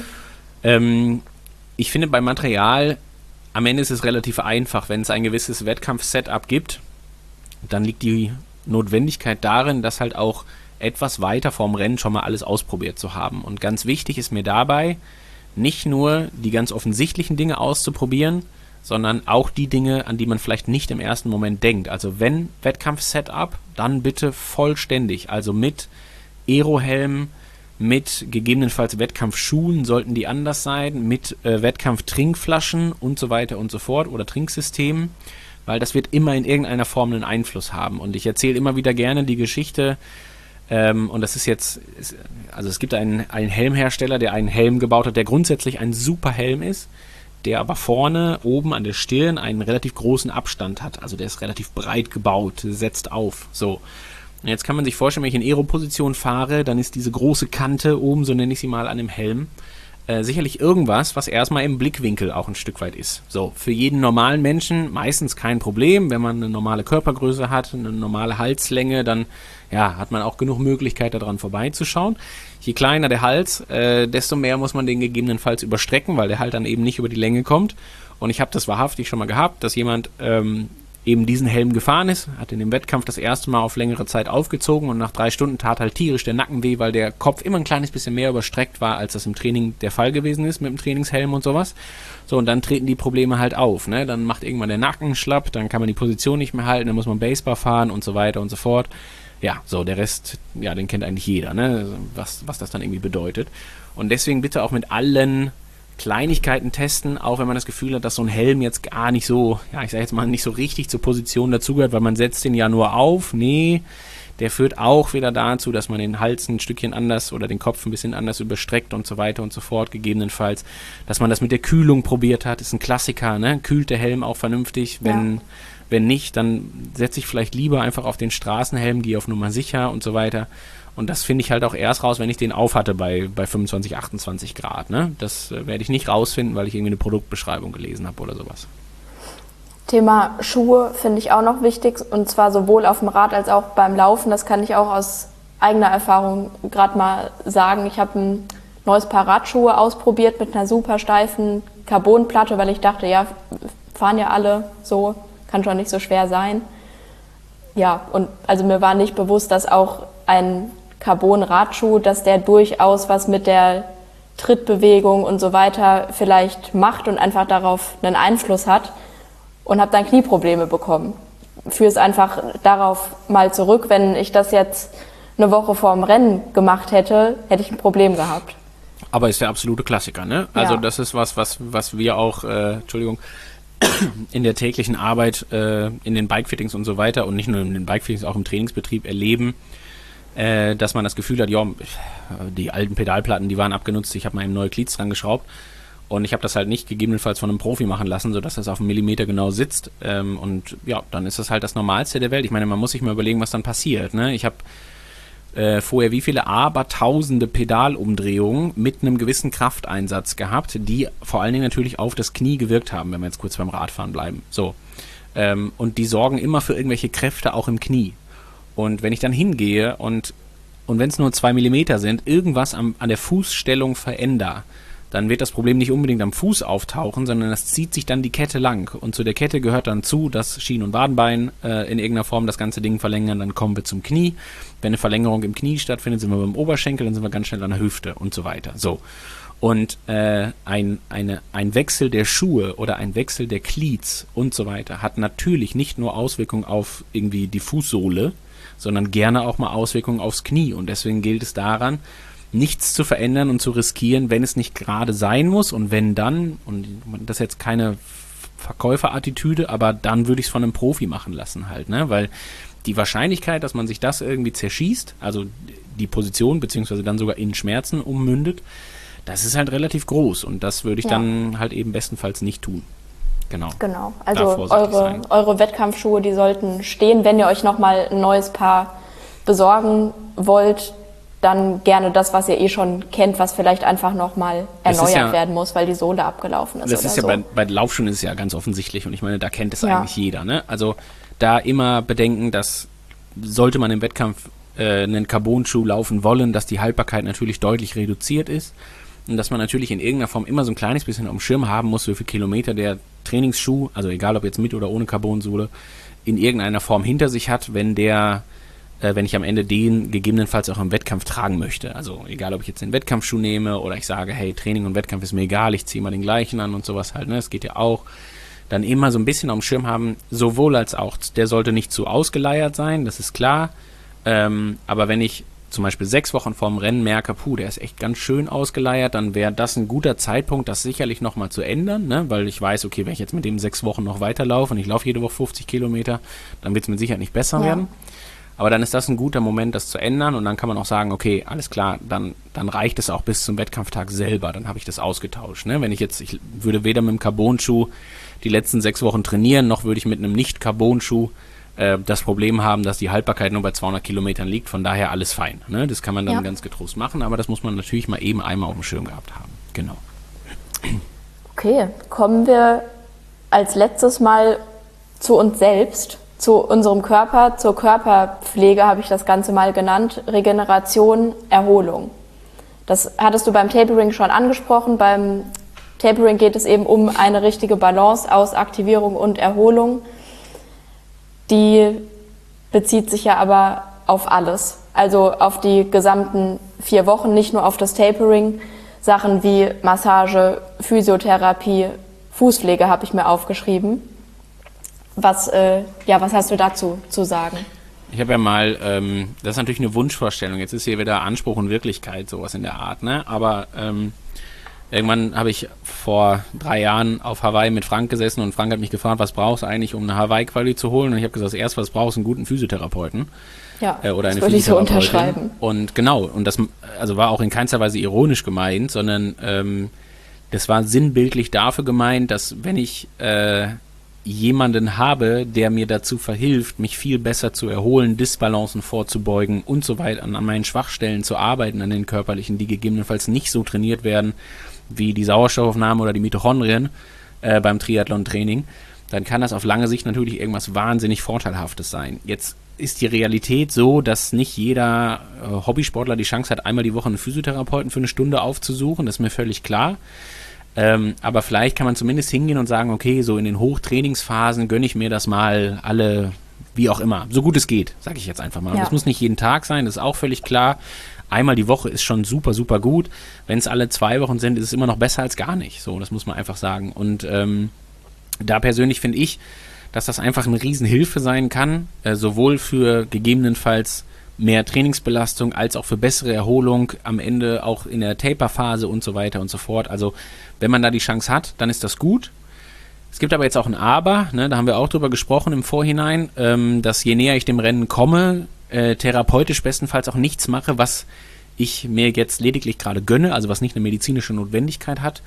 Ich finde, beim Material, am Ende ist es relativ einfach. Wenn es ein gewisses Wettkampf-Setup gibt, dann liegt die Notwendigkeit darin, das halt auch etwas weiter vorm Rennen schon mal alles ausprobiert zu haben. Und ganz wichtig ist mir dabei, nicht nur die ganz offensichtlichen Dinge auszuprobieren, sondern auch die Dinge, an die man vielleicht nicht im ersten Moment denkt. Also wenn Wettkampf-Setup, dann bitte vollständig. Also mit Aerohelm, mit gegebenenfalls Wettkampfschuhen, sollten die anders sein, mit Wettkampftrinkflaschen und so weiter und so fort oder Trinksystemen, weil das wird immer in irgendeiner Form einen Einfluss haben. Und ich erzähle immer wieder gerne die Geschichte, und das ist jetzt, also es gibt einen Helmhersteller, der einen Helm gebaut hat, der grundsätzlich ein super Helm ist, der aber vorne oben an der Stirn einen relativ großen Abstand hat. Also der ist relativ breit gebaut, setzt auf, so. Und jetzt kann man sich vorstellen, wenn ich in Aero-Position fahre, dann ist diese große Kante oben, so nenne ich sie mal, an dem Helm, sicherlich irgendwas, was erstmal im Blickwinkel auch ein Stück weit ist. So, für jeden normalen Menschen meistens kein Problem. Wenn man eine normale Körpergröße hat, eine normale Halslänge, dann hat man auch genug Möglichkeit, daran vorbeizuschauen. Je kleiner der Hals, desto mehr muss man den gegebenenfalls überstrecken, weil der halt dann eben nicht über die Länge kommt. Und ich habe das wahrhaftig schon mal gehabt, dass jemand eben diesen Helm gefahren ist, hat in dem Wettkampf das erste Mal auf längere Zeit aufgezogen und nach 3 Stunden tat halt tierisch der Nacken weh, weil der Kopf immer ein kleines bisschen mehr überstreckt war, als das im Training der Fall gewesen ist mit dem Trainingshelm und sowas. So, und dann treten die Probleme halt auf, ne? Dann macht irgendwann der Nacken schlapp, dann kann man die Position nicht mehr halten, dann muss man Baseball fahren und so weiter und so fort. Ja, so, der Rest, den kennt eigentlich jeder, ne? Was das dann irgendwie bedeutet. Und deswegen bitte auch mit allen Kleinigkeiten testen, auch wenn man das Gefühl hat, dass so ein Helm jetzt gar nicht so, ich sage jetzt mal, nicht so richtig zur Position dazugehört, weil man setzt den ja nur auf. Nee, der führt auch wieder dazu, dass man den Hals ein Stückchen anders oder den Kopf ein bisschen anders überstreckt und so weiter und so fort, gegebenenfalls. Dass man das mit der Kühlung probiert hat, ist ein Klassiker, ne? Kühlt der Helm auch vernünftig? Wenn nicht, dann setze ich vielleicht lieber einfach auf den Straßenhelm, gehe auf Nummer sicher und so weiter. Und das finde ich halt auch erst raus, wenn ich den aufhatte bei 25, 28 Grad. Ne? Das werde ich nicht rausfinden, weil ich irgendwie eine Produktbeschreibung gelesen habe oder sowas. Thema Schuhe finde ich auch noch wichtig, und zwar sowohl auf dem Rad als auch beim Laufen. Das kann ich auch aus eigener Erfahrung gerade mal sagen. Ich habe ein neues Paar Radschuhe ausprobiert mit einer super steifen Carbonplatte, weil ich dachte, fahren ja alle so, kann schon nicht so schwer sein. Ja, und also mir war nicht bewusst, dass auch ein Carbon-Radschuh, dass der durchaus was mit der Trittbewegung und so weiter vielleicht macht und einfach darauf einen Einfluss hat, und habe dann Knieprobleme bekommen. Führe es einfach darauf mal zurück, wenn ich das jetzt eine Woche vor dem Rennen gemacht hätte, hätte ich ein Problem gehabt. Aber ist der absolute Klassiker, ne? Also das ist was wir auch, in der täglichen Arbeit, in den Bikefittings und so weiter und nicht nur in den Bikefittings, auch im Trainingsbetrieb erleben, dass man das Gefühl hat, die alten Pedalplatten, die waren abgenutzt, ich habe mal eben neue Glieds dran geschraubt. Und ich habe das halt nicht gegebenenfalls von einem Profi machen lassen, sodass das auf einen Millimeter genau sitzt. Und ja, dann ist das halt das Normalste der Welt. Ich meine, man muss sich mal überlegen, was dann passiert. Ne? Ich habe vorher wie viele tausende Pedalumdrehungen mit einem gewissen Krafteinsatz gehabt, die vor allen Dingen natürlich auf das Knie gewirkt haben, wenn wir jetzt kurz beim Radfahren bleiben. So. Und die sorgen immer für irgendwelche Kräfte auch im Knie. Und wenn ich dann hingehe und wenn es nur 2 Millimeter sind, irgendwas an der Fußstellung verändere, dann wird das Problem nicht unbedingt am Fuß auftauchen, sondern das zieht sich dann die Kette lang. Und zu der Kette gehört dann zu, dass Schien- und Wadenbein in irgendeiner Form das ganze Ding verlängern, dann kommen wir zum Knie. Wenn eine Verlängerung im Knie stattfindet, sind wir beim Oberschenkel, dann sind wir ganz schnell an der Hüfte und so weiter. So. Und ein Wechsel der Schuhe oder ein Wechsel der Cleats und so weiter hat natürlich nicht nur Auswirkungen auf irgendwie die Fußsohle, sondern gerne auch mal Auswirkungen aufs Knie. Und deswegen gilt es daran, nichts zu verändern und zu riskieren, wenn es nicht gerade sein muss. Und wenn dann, und das ist jetzt keine Verkäuferattitüde, aber dann würde ich es von einem Profi machen lassen halt, ne? Weil die Wahrscheinlichkeit, dass man sich das irgendwie zerschießt, also die Position, beziehungsweise dann sogar in Schmerzen ummündet, das ist halt relativ groß. Und das würde ich dann halt eben bestenfalls nicht tun. Genau. Also eure Wettkampfschuhe, die sollten stehen. Wenn ihr euch nochmal ein neues Paar besorgen wollt, dann gerne das, was ihr schon kennt, was vielleicht einfach nochmal erneuert werden muss, weil die Sohle abgelaufen ist. Das ist ja bei Laufschuhen ist es ja ganz offensichtlich und ich meine, da kennt es eigentlich jeder. Ne? Also da immer bedenken, dass sollte man im Wettkampf einen Carbon-Schuh laufen wollen, dass die Haltbarkeit natürlich deutlich reduziert ist und dass man natürlich in irgendeiner Form immer so ein kleines bisschen auf dem Schirm haben muss, wie viele Kilometer der Trainingsschuh, also egal ob jetzt mit oder ohne Carbonsohle, in irgendeiner Form hinter sich hat, wenn ich am Ende den gegebenenfalls auch im Wettkampf tragen möchte. Also egal, ob ich jetzt den Wettkampfschuh nehme oder ich sage, hey, Training und Wettkampf ist mir egal, ich ziehe mal den gleichen an und sowas halt, ne, das geht ja auch. Dann immer so ein bisschen auf dem Schirm haben, sowohl als auch, der sollte nicht zu ausgeleiert sein, das ist klar, aber wenn ich zum Beispiel 6 Wochen vorm Rennen merke, der ist echt ganz schön ausgeleiert, dann wäre das ein guter Zeitpunkt, das sicherlich nochmal zu ändern, ne? Weil ich weiß, okay, wenn ich jetzt mit dem 6 Wochen noch weiterlaufe und ich laufe jede Woche 50 Kilometer, dann wird es mit Sicherheit nicht besser werden. Aber dann ist das ein guter Moment, das zu ändern und dann kann man auch sagen, okay, alles klar, dann reicht es auch bis zum Wettkampftag selber, dann habe ich das ausgetauscht. Ne? Wenn ich würde weder mit dem Carbon-Schuh die letzten 6 Wochen trainieren, noch würde ich mit einem Nicht-Carbon-Schuh das Problem haben, dass die Haltbarkeit nur bei 200 Kilometern liegt, von daher alles fein. Ne? Das kann man dann ganz getrost machen, aber das muss man natürlich mal eben einmal auf dem Schirm gehabt haben. Genau. Okay, kommen wir als letztes Mal zu uns selbst. Zu unserem Körper, zur Körperpflege habe ich das Ganze mal genannt, Regeneration, Erholung. Das hattest du beim Tapering schon angesprochen. Beim Tapering geht es eben um eine richtige Balance aus Aktivierung und Erholung. Die bezieht sich ja aber auf alles, also auf die gesamten 4 Wochen, nicht nur auf das Tapering. Sachen wie Massage, Physiotherapie, Fußpflege habe ich mir aufgeschrieben. Was hast du dazu zu sagen? Ich habe ja mal, das ist natürlich eine Wunschvorstellung, jetzt ist hier wieder Anspruch und Wirklichkeit, sowas in der Art, ne? Aber irgendwann habe ich vor 3 Jahren auf Hawaii mit Frank gesessen und Frank hat mich gefragt, was brauchst du eigentlich, um eine Hawaii-Quali zu holen? Und ich habe gesagt, das erste, was brauchst, einen guten Physiotherapeuten. Ja, oder eine das würde ich so unterschreiben. Und genau, und das war auch in keinster Weise ironisch gemeint, sondern das war sinnbildlich dafür gemeint, dass wenn ich jemanden habe, der mir dazu verhilft, mich viel besser zu erholen, Disbalancen vorzubeugen und so weiter, an meinen Schwachstellen zu arbeiten, an den körperlichen, die gegebenenfalls nicht so trainiert werden wie die Sauerstoffaufnahme oder die Mitochondrien beim Triathlon-Training, dann kann das auf lange Sicht natürlich irgendwas wahnsinnig Vorteilhaftes sein. Jetzt ist die Realität so, dass nicht jeder Hobbysportler die Chance hat, einmal die Woche einen Physiotherapeuten für eine Stunde aufzusuchen, das ist mir völlig klar. Aber vielleicht kann man zumindest hingehen und sagen, okay, so in den Hochtrainingsphasen gönne ich mir das mal alle, wie auch immer, so gut es geht, sage ich jetzt einfach mal. Ja. Das muss nicht jeden Tag sein, das ist auch völlig klar. Einmal die Woche ist schon super, super gut. Wenn es alle 2 Wochen sind, ist es immer noch besser als gar nicht. So, das muss man einfach sagen. Und da persönlich finde ich, dass das einfach eine Riesenhilfe sein kann, sowohl für gegebenenfalls mehr Trainingsbelastung als auch für bessere Erholung, am Ende auch in der Taper-Phase und so weiter und so fort. Also wenn man da die Chance hat, dann ist das gut. Es gibt aber jetzt auch ein Aber, ne, da haben wir auch drüber gesprochen im Vorhinein, dass je näher ich dem Rennen komme, therapeutisch bestenfalls auch nichts mache, was ich mir jetzt lediglich gerade gönne, also was nicht eine medizinische Notwendigkeit hat.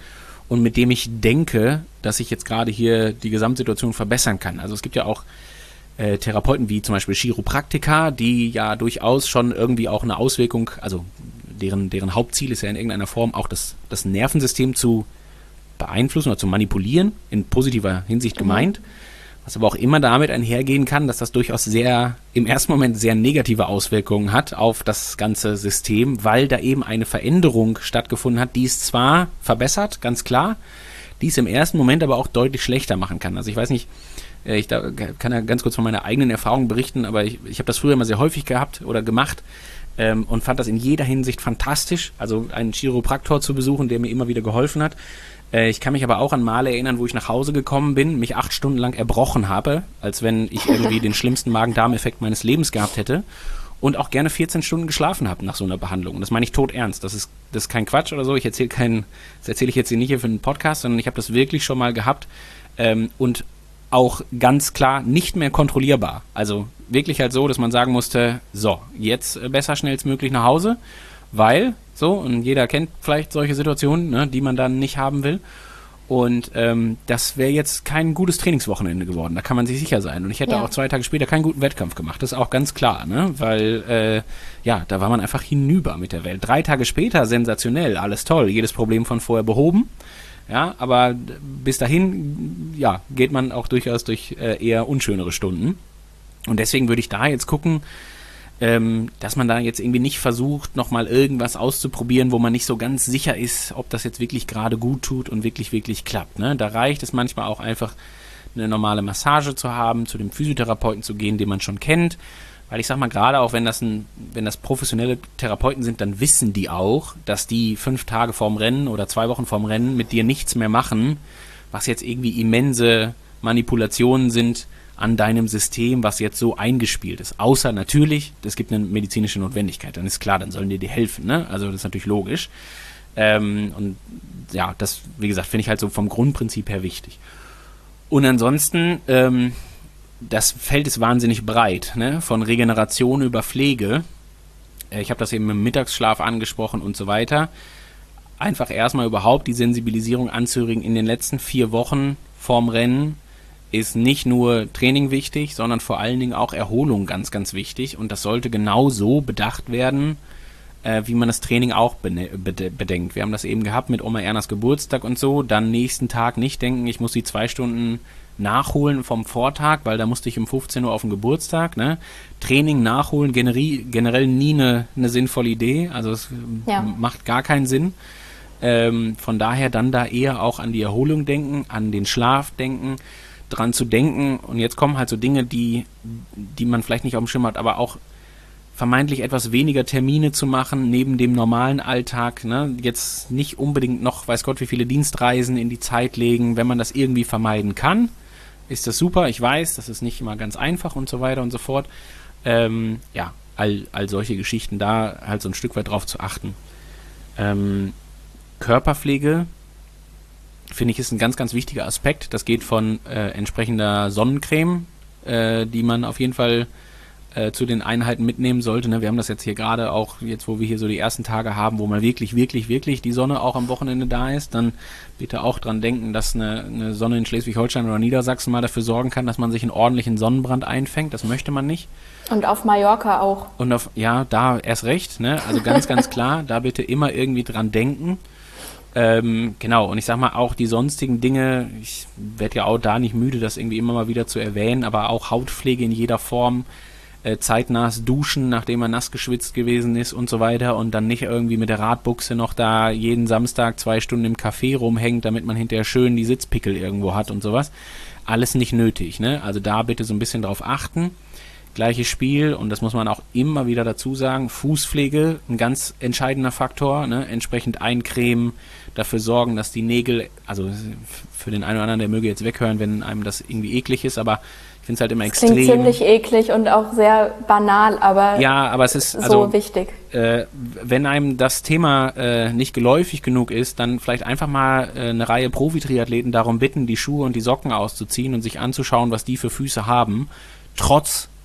und mit dem ich denke, dass ich jetzt gerade hier die Gesamtsituation verbessern kann. Also es gibt ja auch Therapeuten wie zum Beispiel Chiropraktiker, die ja durchaus schon irgendwie auch eine Auswirkung, also deren Hauptziel ist ja in irgendeiner Form auch das Nervensystem zu beeinflussen oder zu manipulieren, in positiver Hinsicht gemeint, was aber auch immer damit einhergehen kann, dass das durchaus im ersten Moment sehr negative Auswirkungen hat auf das ganze System, weil da eben eine Veränderung stattgefunden hat, die es zwar verbessert, ganz klar, die es im ersten Moment aber auch deutlich schlechter machen kann. Also ich weiß nicht, ich kann ja ganz kurz von meiner eigenen Erfahrung berichten, aber ich habe das früher immer sehr häufig gehabt oder gemacht und fand das in jeder Hinsicht fantastisch, also einen Chiropraktor zu besuchen, der mir immer wieder geholfen hat. Ich kann mich aber auch an Male erinnern, wo ich nach Hause gekommen bin, mich 8 Stunden lang erbrochen habe, als wenn ich irgendwie den schlimmsten Magen-Darm-Effekt meines Lebens gehabt hätte und auch gerne 14 Stunden geschlafen habe nach so einer Behandlung. Und das meine ich todernst. Das ist kein Quatsch oder so. Das erzähle ich jetzt hier nicht hier für einen Podcast, sondern ich habe das wirklich schon mal gehabt und auch ganz klar nicht mehr kontrollierbar. Also wirklich halt so, dass man sagen musste, so, jetzt besser schnellstmöglich nach Hause, weil, so, und jeder kennt vielleicht solche Situationen, ne, die man dann nicht haben will. Und das wäre jetzt kein gutes Trainingswochenende geworden, da kann man sich sicher sein. Und ich hätte auch 2 Tage später keinen guten Wettkampf gemacht, das ist auch ganz klar, ne? Weil, da war man einfach hinüber mit der Welt. 3 Tage später, sensationell, alles toll, jedes Problem von vorher behoben. Ja, aber bis dahin, geht man auch durchaus durch eher unschönere Stunden. Und deswegen würde ich da jetzt gucken, dass man da jetzt irgendwie nicht versucht, nochmal irgendwas auszuprobieren, wo man nicht so ganz sicher ist, ob das jetzt wirklich gerade gut tut und wirklich, wirklich klappt. Ne? Da reicht es manchmal auch einfach, eine normale Massage zu haben, zu dem Physiotherapeuten zu gehen, den man schon kennt. Weil ich sag mal, gerade auch wenn das professionelle Therapeuten sind, dann wissen die auch, dass die 5 Tage vorm Rennen oder 2 Wochen vorm Rennen mit dir nichts mehr machen, was jetzt irgendwie immense Manipulationen sind an deinem System, was jetzt so eingespielt ist. Außer natürlich, es gibt eine medizinische Notwendigkeit, dann ist klar, dann sollen die dir helfen, ne? Also das ist natürlich logisch. Und ja, das, wie gesagt, finde ich halt so vom Grundprinzip her wichtig. Und ansonsten, das Feld ist wahnsinnig breit, ne? Von Regeneration über Pflege. Ich habe das eben im Mittagsschlaf angesprochen und so weiter. Einfach erstmal überhaupt die Sensibilisierung anzuregen in den letzten 4 Wochen vorm Rennen ist nicht nur Training wichtig, sondern vor allen Dingen auch Erholung ganz, ganz wichtig. Und das sollte genau so bedacht werden, wie man das Training auch bedenkt. Wir haben das eben gehabt mit Oma Ernas Geburtstag und so. Dann nächsten Tag nicht denken, ich muss die 2 Stunden nachholen vom Vortag, weil da musste ich um 15 Uhr auf den Geburtstag. Ne? Training nachholen, generell nie eine sinnvolle Idee. Also es macht gar keinen Sinn. Von daher dann da eher auch an die Erholung denken, an den Schlaf denken, dran zu denken. Und jetzt kommen halt so Dinge, die man vielleicht nicht auf dem Schirm hat, aber auch vermeintlich etwas weniger Termine zu machen neben dem normalen Alltag, ne? Jetzt nicht unbedingt noch, weiß Gott, wie viele Dienstreisen in die Zeit legen. Wenn man das irgendwie vermeiden kann, ist das super. Ich weiß, das ist nicht immer ganz einfach und so weiter und so fort. All solche Geschichten, da halt so ein Stück weit drauf zu achten. Körperpflege, finde ich, ist ein ganz, ganz wichtiger Aspekt. Das geht von entsprechender Sonnencreme, die man auf jeden Fall zu den Einheiten mitnehmen sollte. Ne? Wir haben das jetzt hier gerade auch, jetzt wo wir hier so die ersten Tage haben, wo mal wirklich, wirklich, wirklich die Sonne auch am Wochenende da ist, dann bitte auch dran denken, dass eine Sonne in Schleswig-Holstein oder Niedersachsen mal dafür sorgen kann, dass man sich einen ordentlichen Sonnenbrand einfängt. Das möchte man nicht. Und auf Mallorca auch. Und da erst recht. Ne? Also ganz, ganz klar, da bitte immer irgendwie dran denken. Genau, und ich sag mal auch die sonstigen Dinge, ich werde ja auch da nicht müde, das irgendwie immer mal wieder zu erwähnen, aber auch Hautpflege in jeder Form, zeitnahes Duschen, nachdem man nass geschwitzt gewesen ist und so weiter und dann nicht irgendwie mit der Radbuchse noch da jeden Samstag 2 Stunden im Café rumhängt, damit man hinterher schön die Sitzpickel irgendwo hat und sowas. Alles nicht nötig, ne? Also da bitte so ein bisschen drauf achten. Gleiches Spiel, und das muss man auch immer wieder dazu sagen, Fußpflege, ein ganz entscheidender Faktor, ne? Entsprechend eincremen, dafür sorgen, dass die Nägel, also für den einen oder anderen, der möge jetzt weghören, wenn einem das irgendwie eklig ist, aber ich finde es halt immer extrem. Klingt ziemlich eklig und auch sehr banal, aber, ja, aber es ist so wichtig. Wenn einem das Thema nicht geläufig genug ist, dann vielleicht einfach mal eine Reihe Profi-Triathleten darum bitten, die Schuhe und die Socken auszuziehen und sich anzuschauen, was die für Füße haben, trotz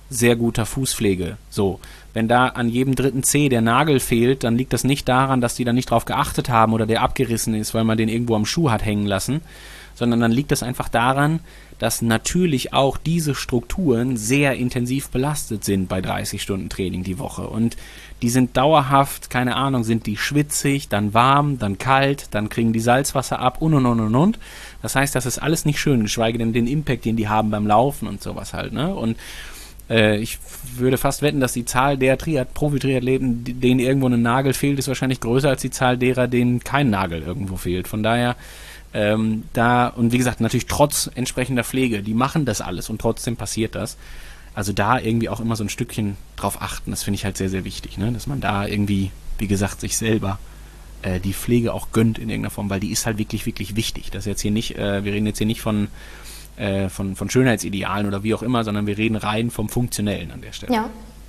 sehr guter Fußpflege. So, wenn da an jedem 3. Zeh der Nagel fehlt, dann liegt das nicht daran, dass die da nicht drauf geachtet haben oder der abgerissen ist, weil man den irgendwo am Schuh hat hängen lassen, sondern dann liegt das einfach daran, dass natürlich auch diese Strukturen sehr intensiv belastet sind bei 30 Stunden Training die Woche. Und die sind dauerhaft, keine Ahnung, sind die schwitzig, dann warm, dann kalt, dann kriegen die Salzwasser ab und. Das heißt, das ist alles nicht schön, geschweige denn den Impact, den die haben beim Laufen und sowas halt, ne? Und ich würde fast wetten, dass die Zahl der Profi-Triathleten, denen irgendwo ein Nagel fehlt, ist wahrscheinlich größer als die Zahl derer, denen kein Nagel irgendwo fehlt. Von daher, und wie gesagt, natürlich trotz entsprechender Pflege, die machen das alles und trotzdem passiert das. Also da irgendwie auch immer so ein Stückchen drauf achten, das finde ich halt sehr, sehr wichtig, ne? Dass man da irgendwie, wie gesagt, sich selber die Pflege auch gönnt in irgendeiner Form, weil die ist halt wirklich, wirklich wichtig. Das ist jetzt hier nicht, wir reden jetzt hier nicht von Schönheitsidealen oder wie auch immer, sondern wir reden rein vom Funktionellen an der Stelle.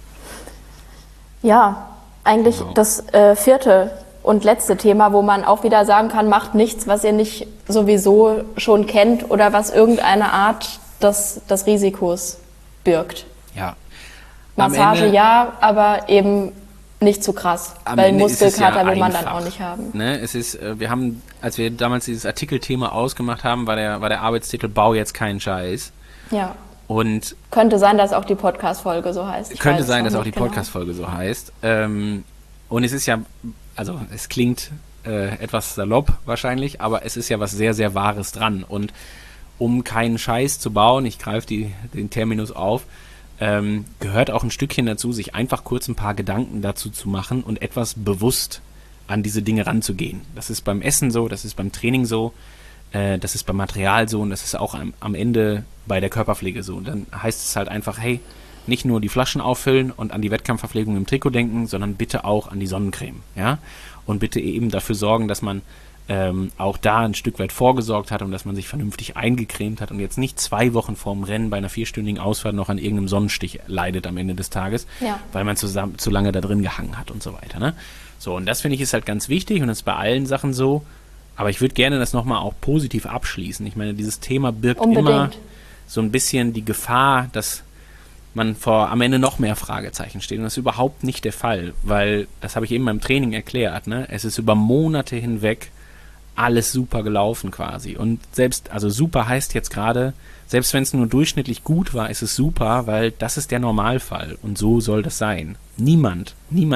Ja, eigentlich Genau. das 4. und letzte Thema, wo man auch wieder sagen kann, macht nichts, was ihr nicht sowieso schon kennt oder was irgendeine Art des Risikos birgt. Ja. Am Massage Ende- ja, aber eben nicht zu krass, Am weil Ende ist es Muskelkater ja will man dann einfach, auch nicht haben. Ne? Es ist, wir haben, als wir damals dieses Artikelthema ausgemacht haben, war der Arbeitstitel Bau jetzt keinen Scheiß. Ja. Und Könnte sein, dass auch die Podcast-Folge so heißt. Ich könnte weiß sein, noch dass auch die nicht genau. Podcast-Folge so heißt. Und es ist ja, also es klingt etwas salopp wahrscheinlich, aber es ist ja was sehr, sehr Wahres dran. Und um keinen Scheiß zu bauen, ich greife den Terminus auf, gehört auch ein Stückchen dazu, sich einfach kurz ein paar Gedanken dazu zu machen und etwas bewusst an diese Dinge ranzugehen. Das ist beim Essen so, das ist beim Training so, das ist beim Material so und das ist auch am Ende bei der Körperpflege so. Und dann heißt es halt einfach, hey, nicht nur die Flaschen auffüllen und an die Wettkampfverpflegung im Trikot denken, sondern bitte auch an die Sonnencreme, ja? Und bitte eben dafür sorgen, dass man auch da ein Stück weit vorgesorgt hat und dass man sich vernünftig eingecremt hat und jetzt nicht 2 Wochen vorm Rennen bei einer 4-stündigen Ausfahrt noch an irgendeinem Sonnenstich leidet am Ende des Tages, Ja. weil man zu lange da drin gehangen hat und so weiter, ne? So, und das finde ich ist halt ganz wichtig und das ist bei allen Sachen so, aber ich würde gerne das nochmal auch positiv abschließen. Ich meine, dieses Thema birgt Unbedingt. immer so ein bisschen die Gefahr, dass man am Ende noch mehr Fragezeichen steht. Und das ist überhaupt nicht der Fall, weil, das habe ich eben beim Training erklärt, ne? Es ist über Monate hinweg alles super gelaufen quasi. Und also super heißt jetzt gerade, selbst wenn es nur durchschnittlich gut war, ist es super, weil das ist der Normalfall. Und so soll das sein. Niemand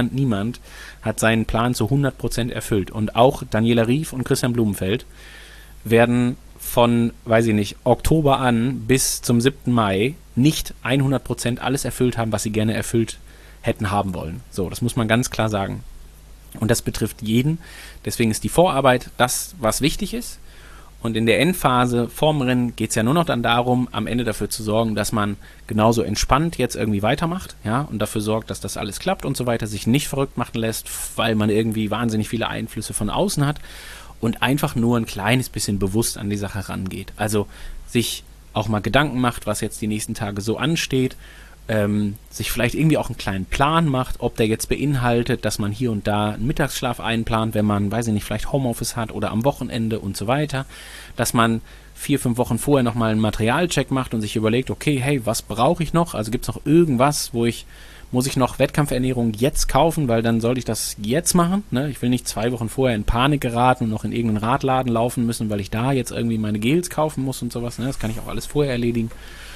hat seinen Plan zu 100% erfüllt. Und auch Daniela Rief und Christian Blumenfeld werden von, weiß ich nicht, Oktober an bis zum 7. Mai nicht 100% alles erfüllt haben, was sie gerne erfüllt hätten haben wollen. So, das muss man ganz klar sagen. Und das betrifft jeden. Deswegen ist die Vorarbeit das, was wichtig ist. Und in der Endphase vorm Rennen geht es ja nur noch dann darum, am Ende dafür zu sorgen, dass man genauso entspannt jetzt irgendwie weitermacht, ja, und dafür sorgt, dass das alles klappt und so weiter, sich nicht verrückt machen lässt, weil man irgendwie wahnsinnig viele Einflüsse von außen hat und einfach nur ein kleines bisschen bewusst an die Sache rangeht. Also sich auch mal Gedanken macht, was jetzt die nächsten Tage so ansteht, sich vielleicht irgendwie auch einen kleinen Plan macht, ob der jetzt beinhaltet, dass man hier und da einen Mittagsschlaf einplant, wenn man, weiß ich nicht, vielleicht Homeoffice hat oder am Wochenende und so weiter, dass man 4-5 Wochen vorher nochmal einen Materialcheck macht und sich überlegt, okay, hey, was brauche ich noch? Also gibt es noch irgendwas, muss ich noch Wettkampfernährung jetzt kaufen, weil dann sollte ich das jetzt machen, ne? Ich will nicht 2 Wochen vorher in Panik geraten und noch in irgendeinen Radladen laufen müssen, weil ich da jetzt irgendwie meine Gels kaufen muss und sowas, ne? Das kann ich auch alles vorher erledigen.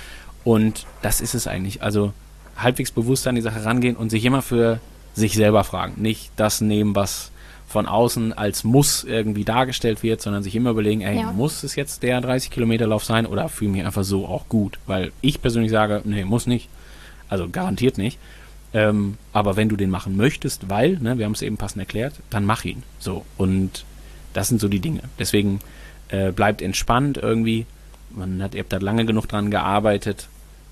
Und das ist es eigentlich. Also halbwegs bewusst an die Sache rangehen und sich immer für sich selber fragen. Nicht das nehmen, was von außen als Muss irgendwie dargestellt wird, sondern sich immer überlegen, ey, Ja. muss es jetzt der 30-Kilometer-Lauf sein oder fühle mich einfach so auch gut? Weil ich persönlich sage, nee, muss nicht. Also garantiert nicht. Aber wenn du den machen möchtest, weil, ne, wir haben es eben passend erklärt, dann mach ihn. So. Und das sind so die Dinge. Deswegen bleibt entspannt irgendwie. Ihr habt da lange genug dran gearbeitet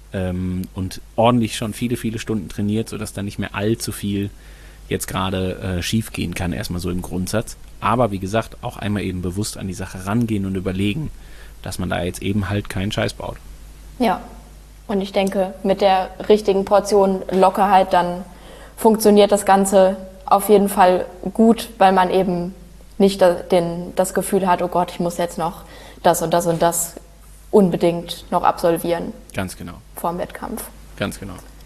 und ordentlich schon viele, viele Stunden trainiert, sodass da nicht mehr allzu viel jetzt gerade schief gehen kann, erstmal so im Grundsatz. Aber wie gesagt, auch einmal eben bewusst an die Sache rangehen und überlegen, dass man da jetzt eben halt keinen Scheiß baut. Ja, und ich denke, mit der richtigen Portion Lockerheit dann funktioniert das Ganze auf jeden Fall gut, weil man eben nicht das Gefühl hat, oh Gott, ich muss jetzt noch das und das und das unbedingt noch absolvieren Ganz genau, vor dem Wettkampf. ganz genau.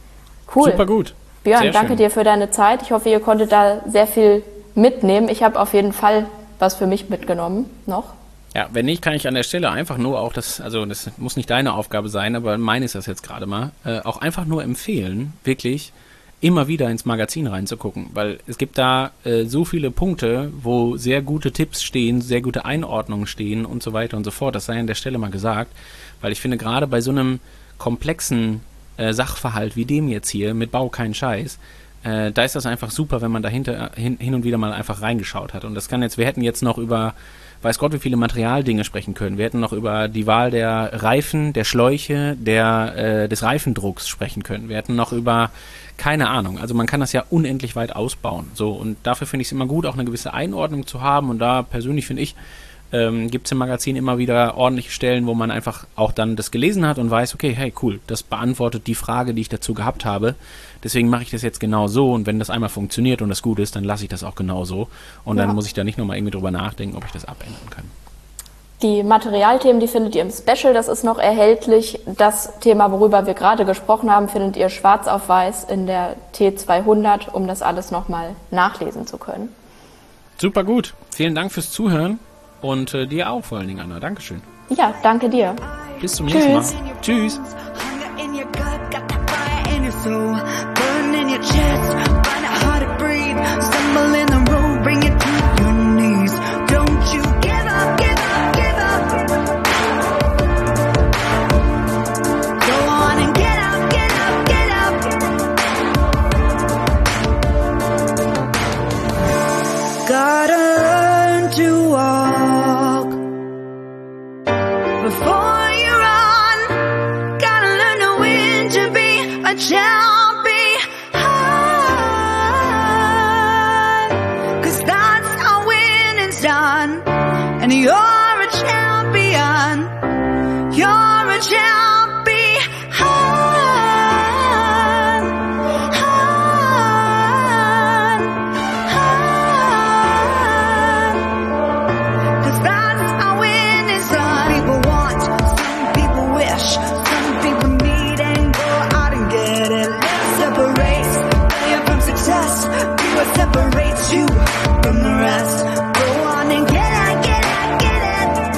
Cool. Super gut. Björn, Sehr danke schön. dir für deine Zeit. Ich hoffe, ihr konntet da sehr viel mitnehmen. Ich habe auf jeden Fall was für mich mitgenommen noch. Ja, wenn nicht, kann ich an der Stelle einfach nur auch das muss nicht deine Aufgabe sein, aber meine ist das jetzt gerade mal, auch einfach nur empfehlen, wirklich immer wieder ins Magazin reinzugucken, weil es gibt da so viele Punkte, wo sehr gute Tipps stehen, sehr gute Einordnungen stehen und so weiter und so fort. Das sei an der Stelle mal gesagt, weil ich finde, gerade bei so einem komplexen Sachverhalt wie dem jetzt hier, mit Bau kein Scheiß, da ist das einfach super, wenn man dahinter hin und wieder mal einfach reingeschaut hat. Und das kann wir hätten jetzt noch über weiß Gott, wie viele Materialdinge sprechen können. Wir hätten noch über die Wahl der Reifen, der Schläuche, des Reifendrucks sprechen können. Wir hätten noch über, keine Ahnung, also man kann das ja unendlich weit ausbauen. So, und dafür finde ich es immer gut, auch eine gewisse Einordnung zu haben. Und da persönlich finde ich, gibt es im Magazin immer wieder ordentliche Stellen, wo man einfach auch dann das gelesen hat und weiß, okay, hey, cool, das beantwortet die Frage, die ich dazu gehabt habe. Deswegen mache ich das jetzt genau so und wenn das einmal funktioniert und das gut ist, dann lasse ich das auch genau so. Und dann muss ich da nicht nochmal irgendwie drüber nachdenken, ob ich das abändern kann. Die Materialthemen, die findet ihr im Special, das ist noch erhältlich. Das Thema, worüber wir gerade gesprochen haben, findet ihr schwarz auf weiß in der T200, um das alles nochmal nachlesen zu können. Super gut. Vielen Dank fürs Zuhören und dir auch vor allen Dingen, Anna. Dankeschön. Ja, danke dir. Bis zum nächsten Mal. Tschüss. Hunger in your gut, got that fire in your soul. Burn in your chest, find it hard to breathe. Stumble in the road, bring it to your knees. Don't you give up, give up, give up. Go on and get up, get up, get up. Gotta learn to walk before you run. Gotta learn to win to be a champion. 'Cause that's how winning's done. And you're a champion. You're a champion. 'Cause that's how winning's done. People want, some people wish, some people need, and go out and get it. Let's separate failure from success. Be what separates you from the rest. Go on and get it, get it, get it.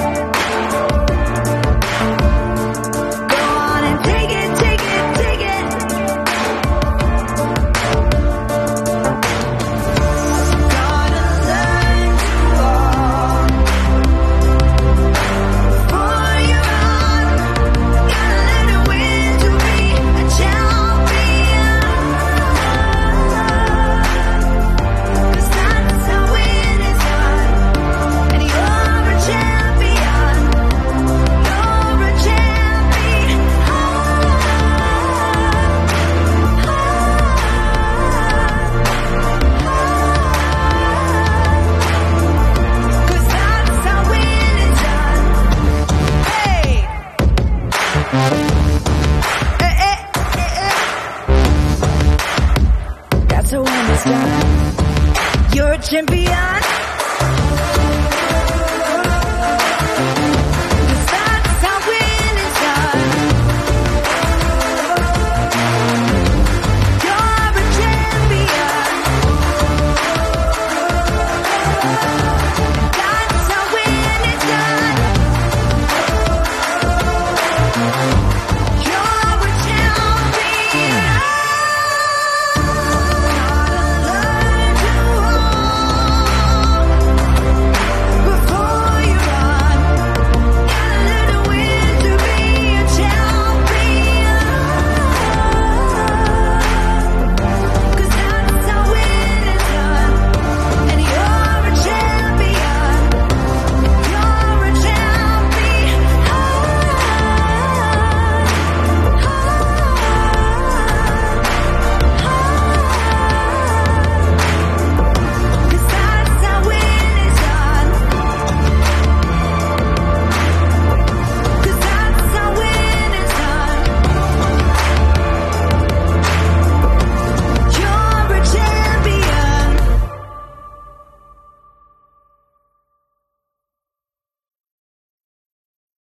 Go on and take it, take it, take it. Gotta learn to walk before you run. Gotta learn to win to be a champion. 'Cause that's how winning's done. And you're a champion. You're a champion. 'Cause that's how winning's done. Hey. That's how winning's done. You're a champion.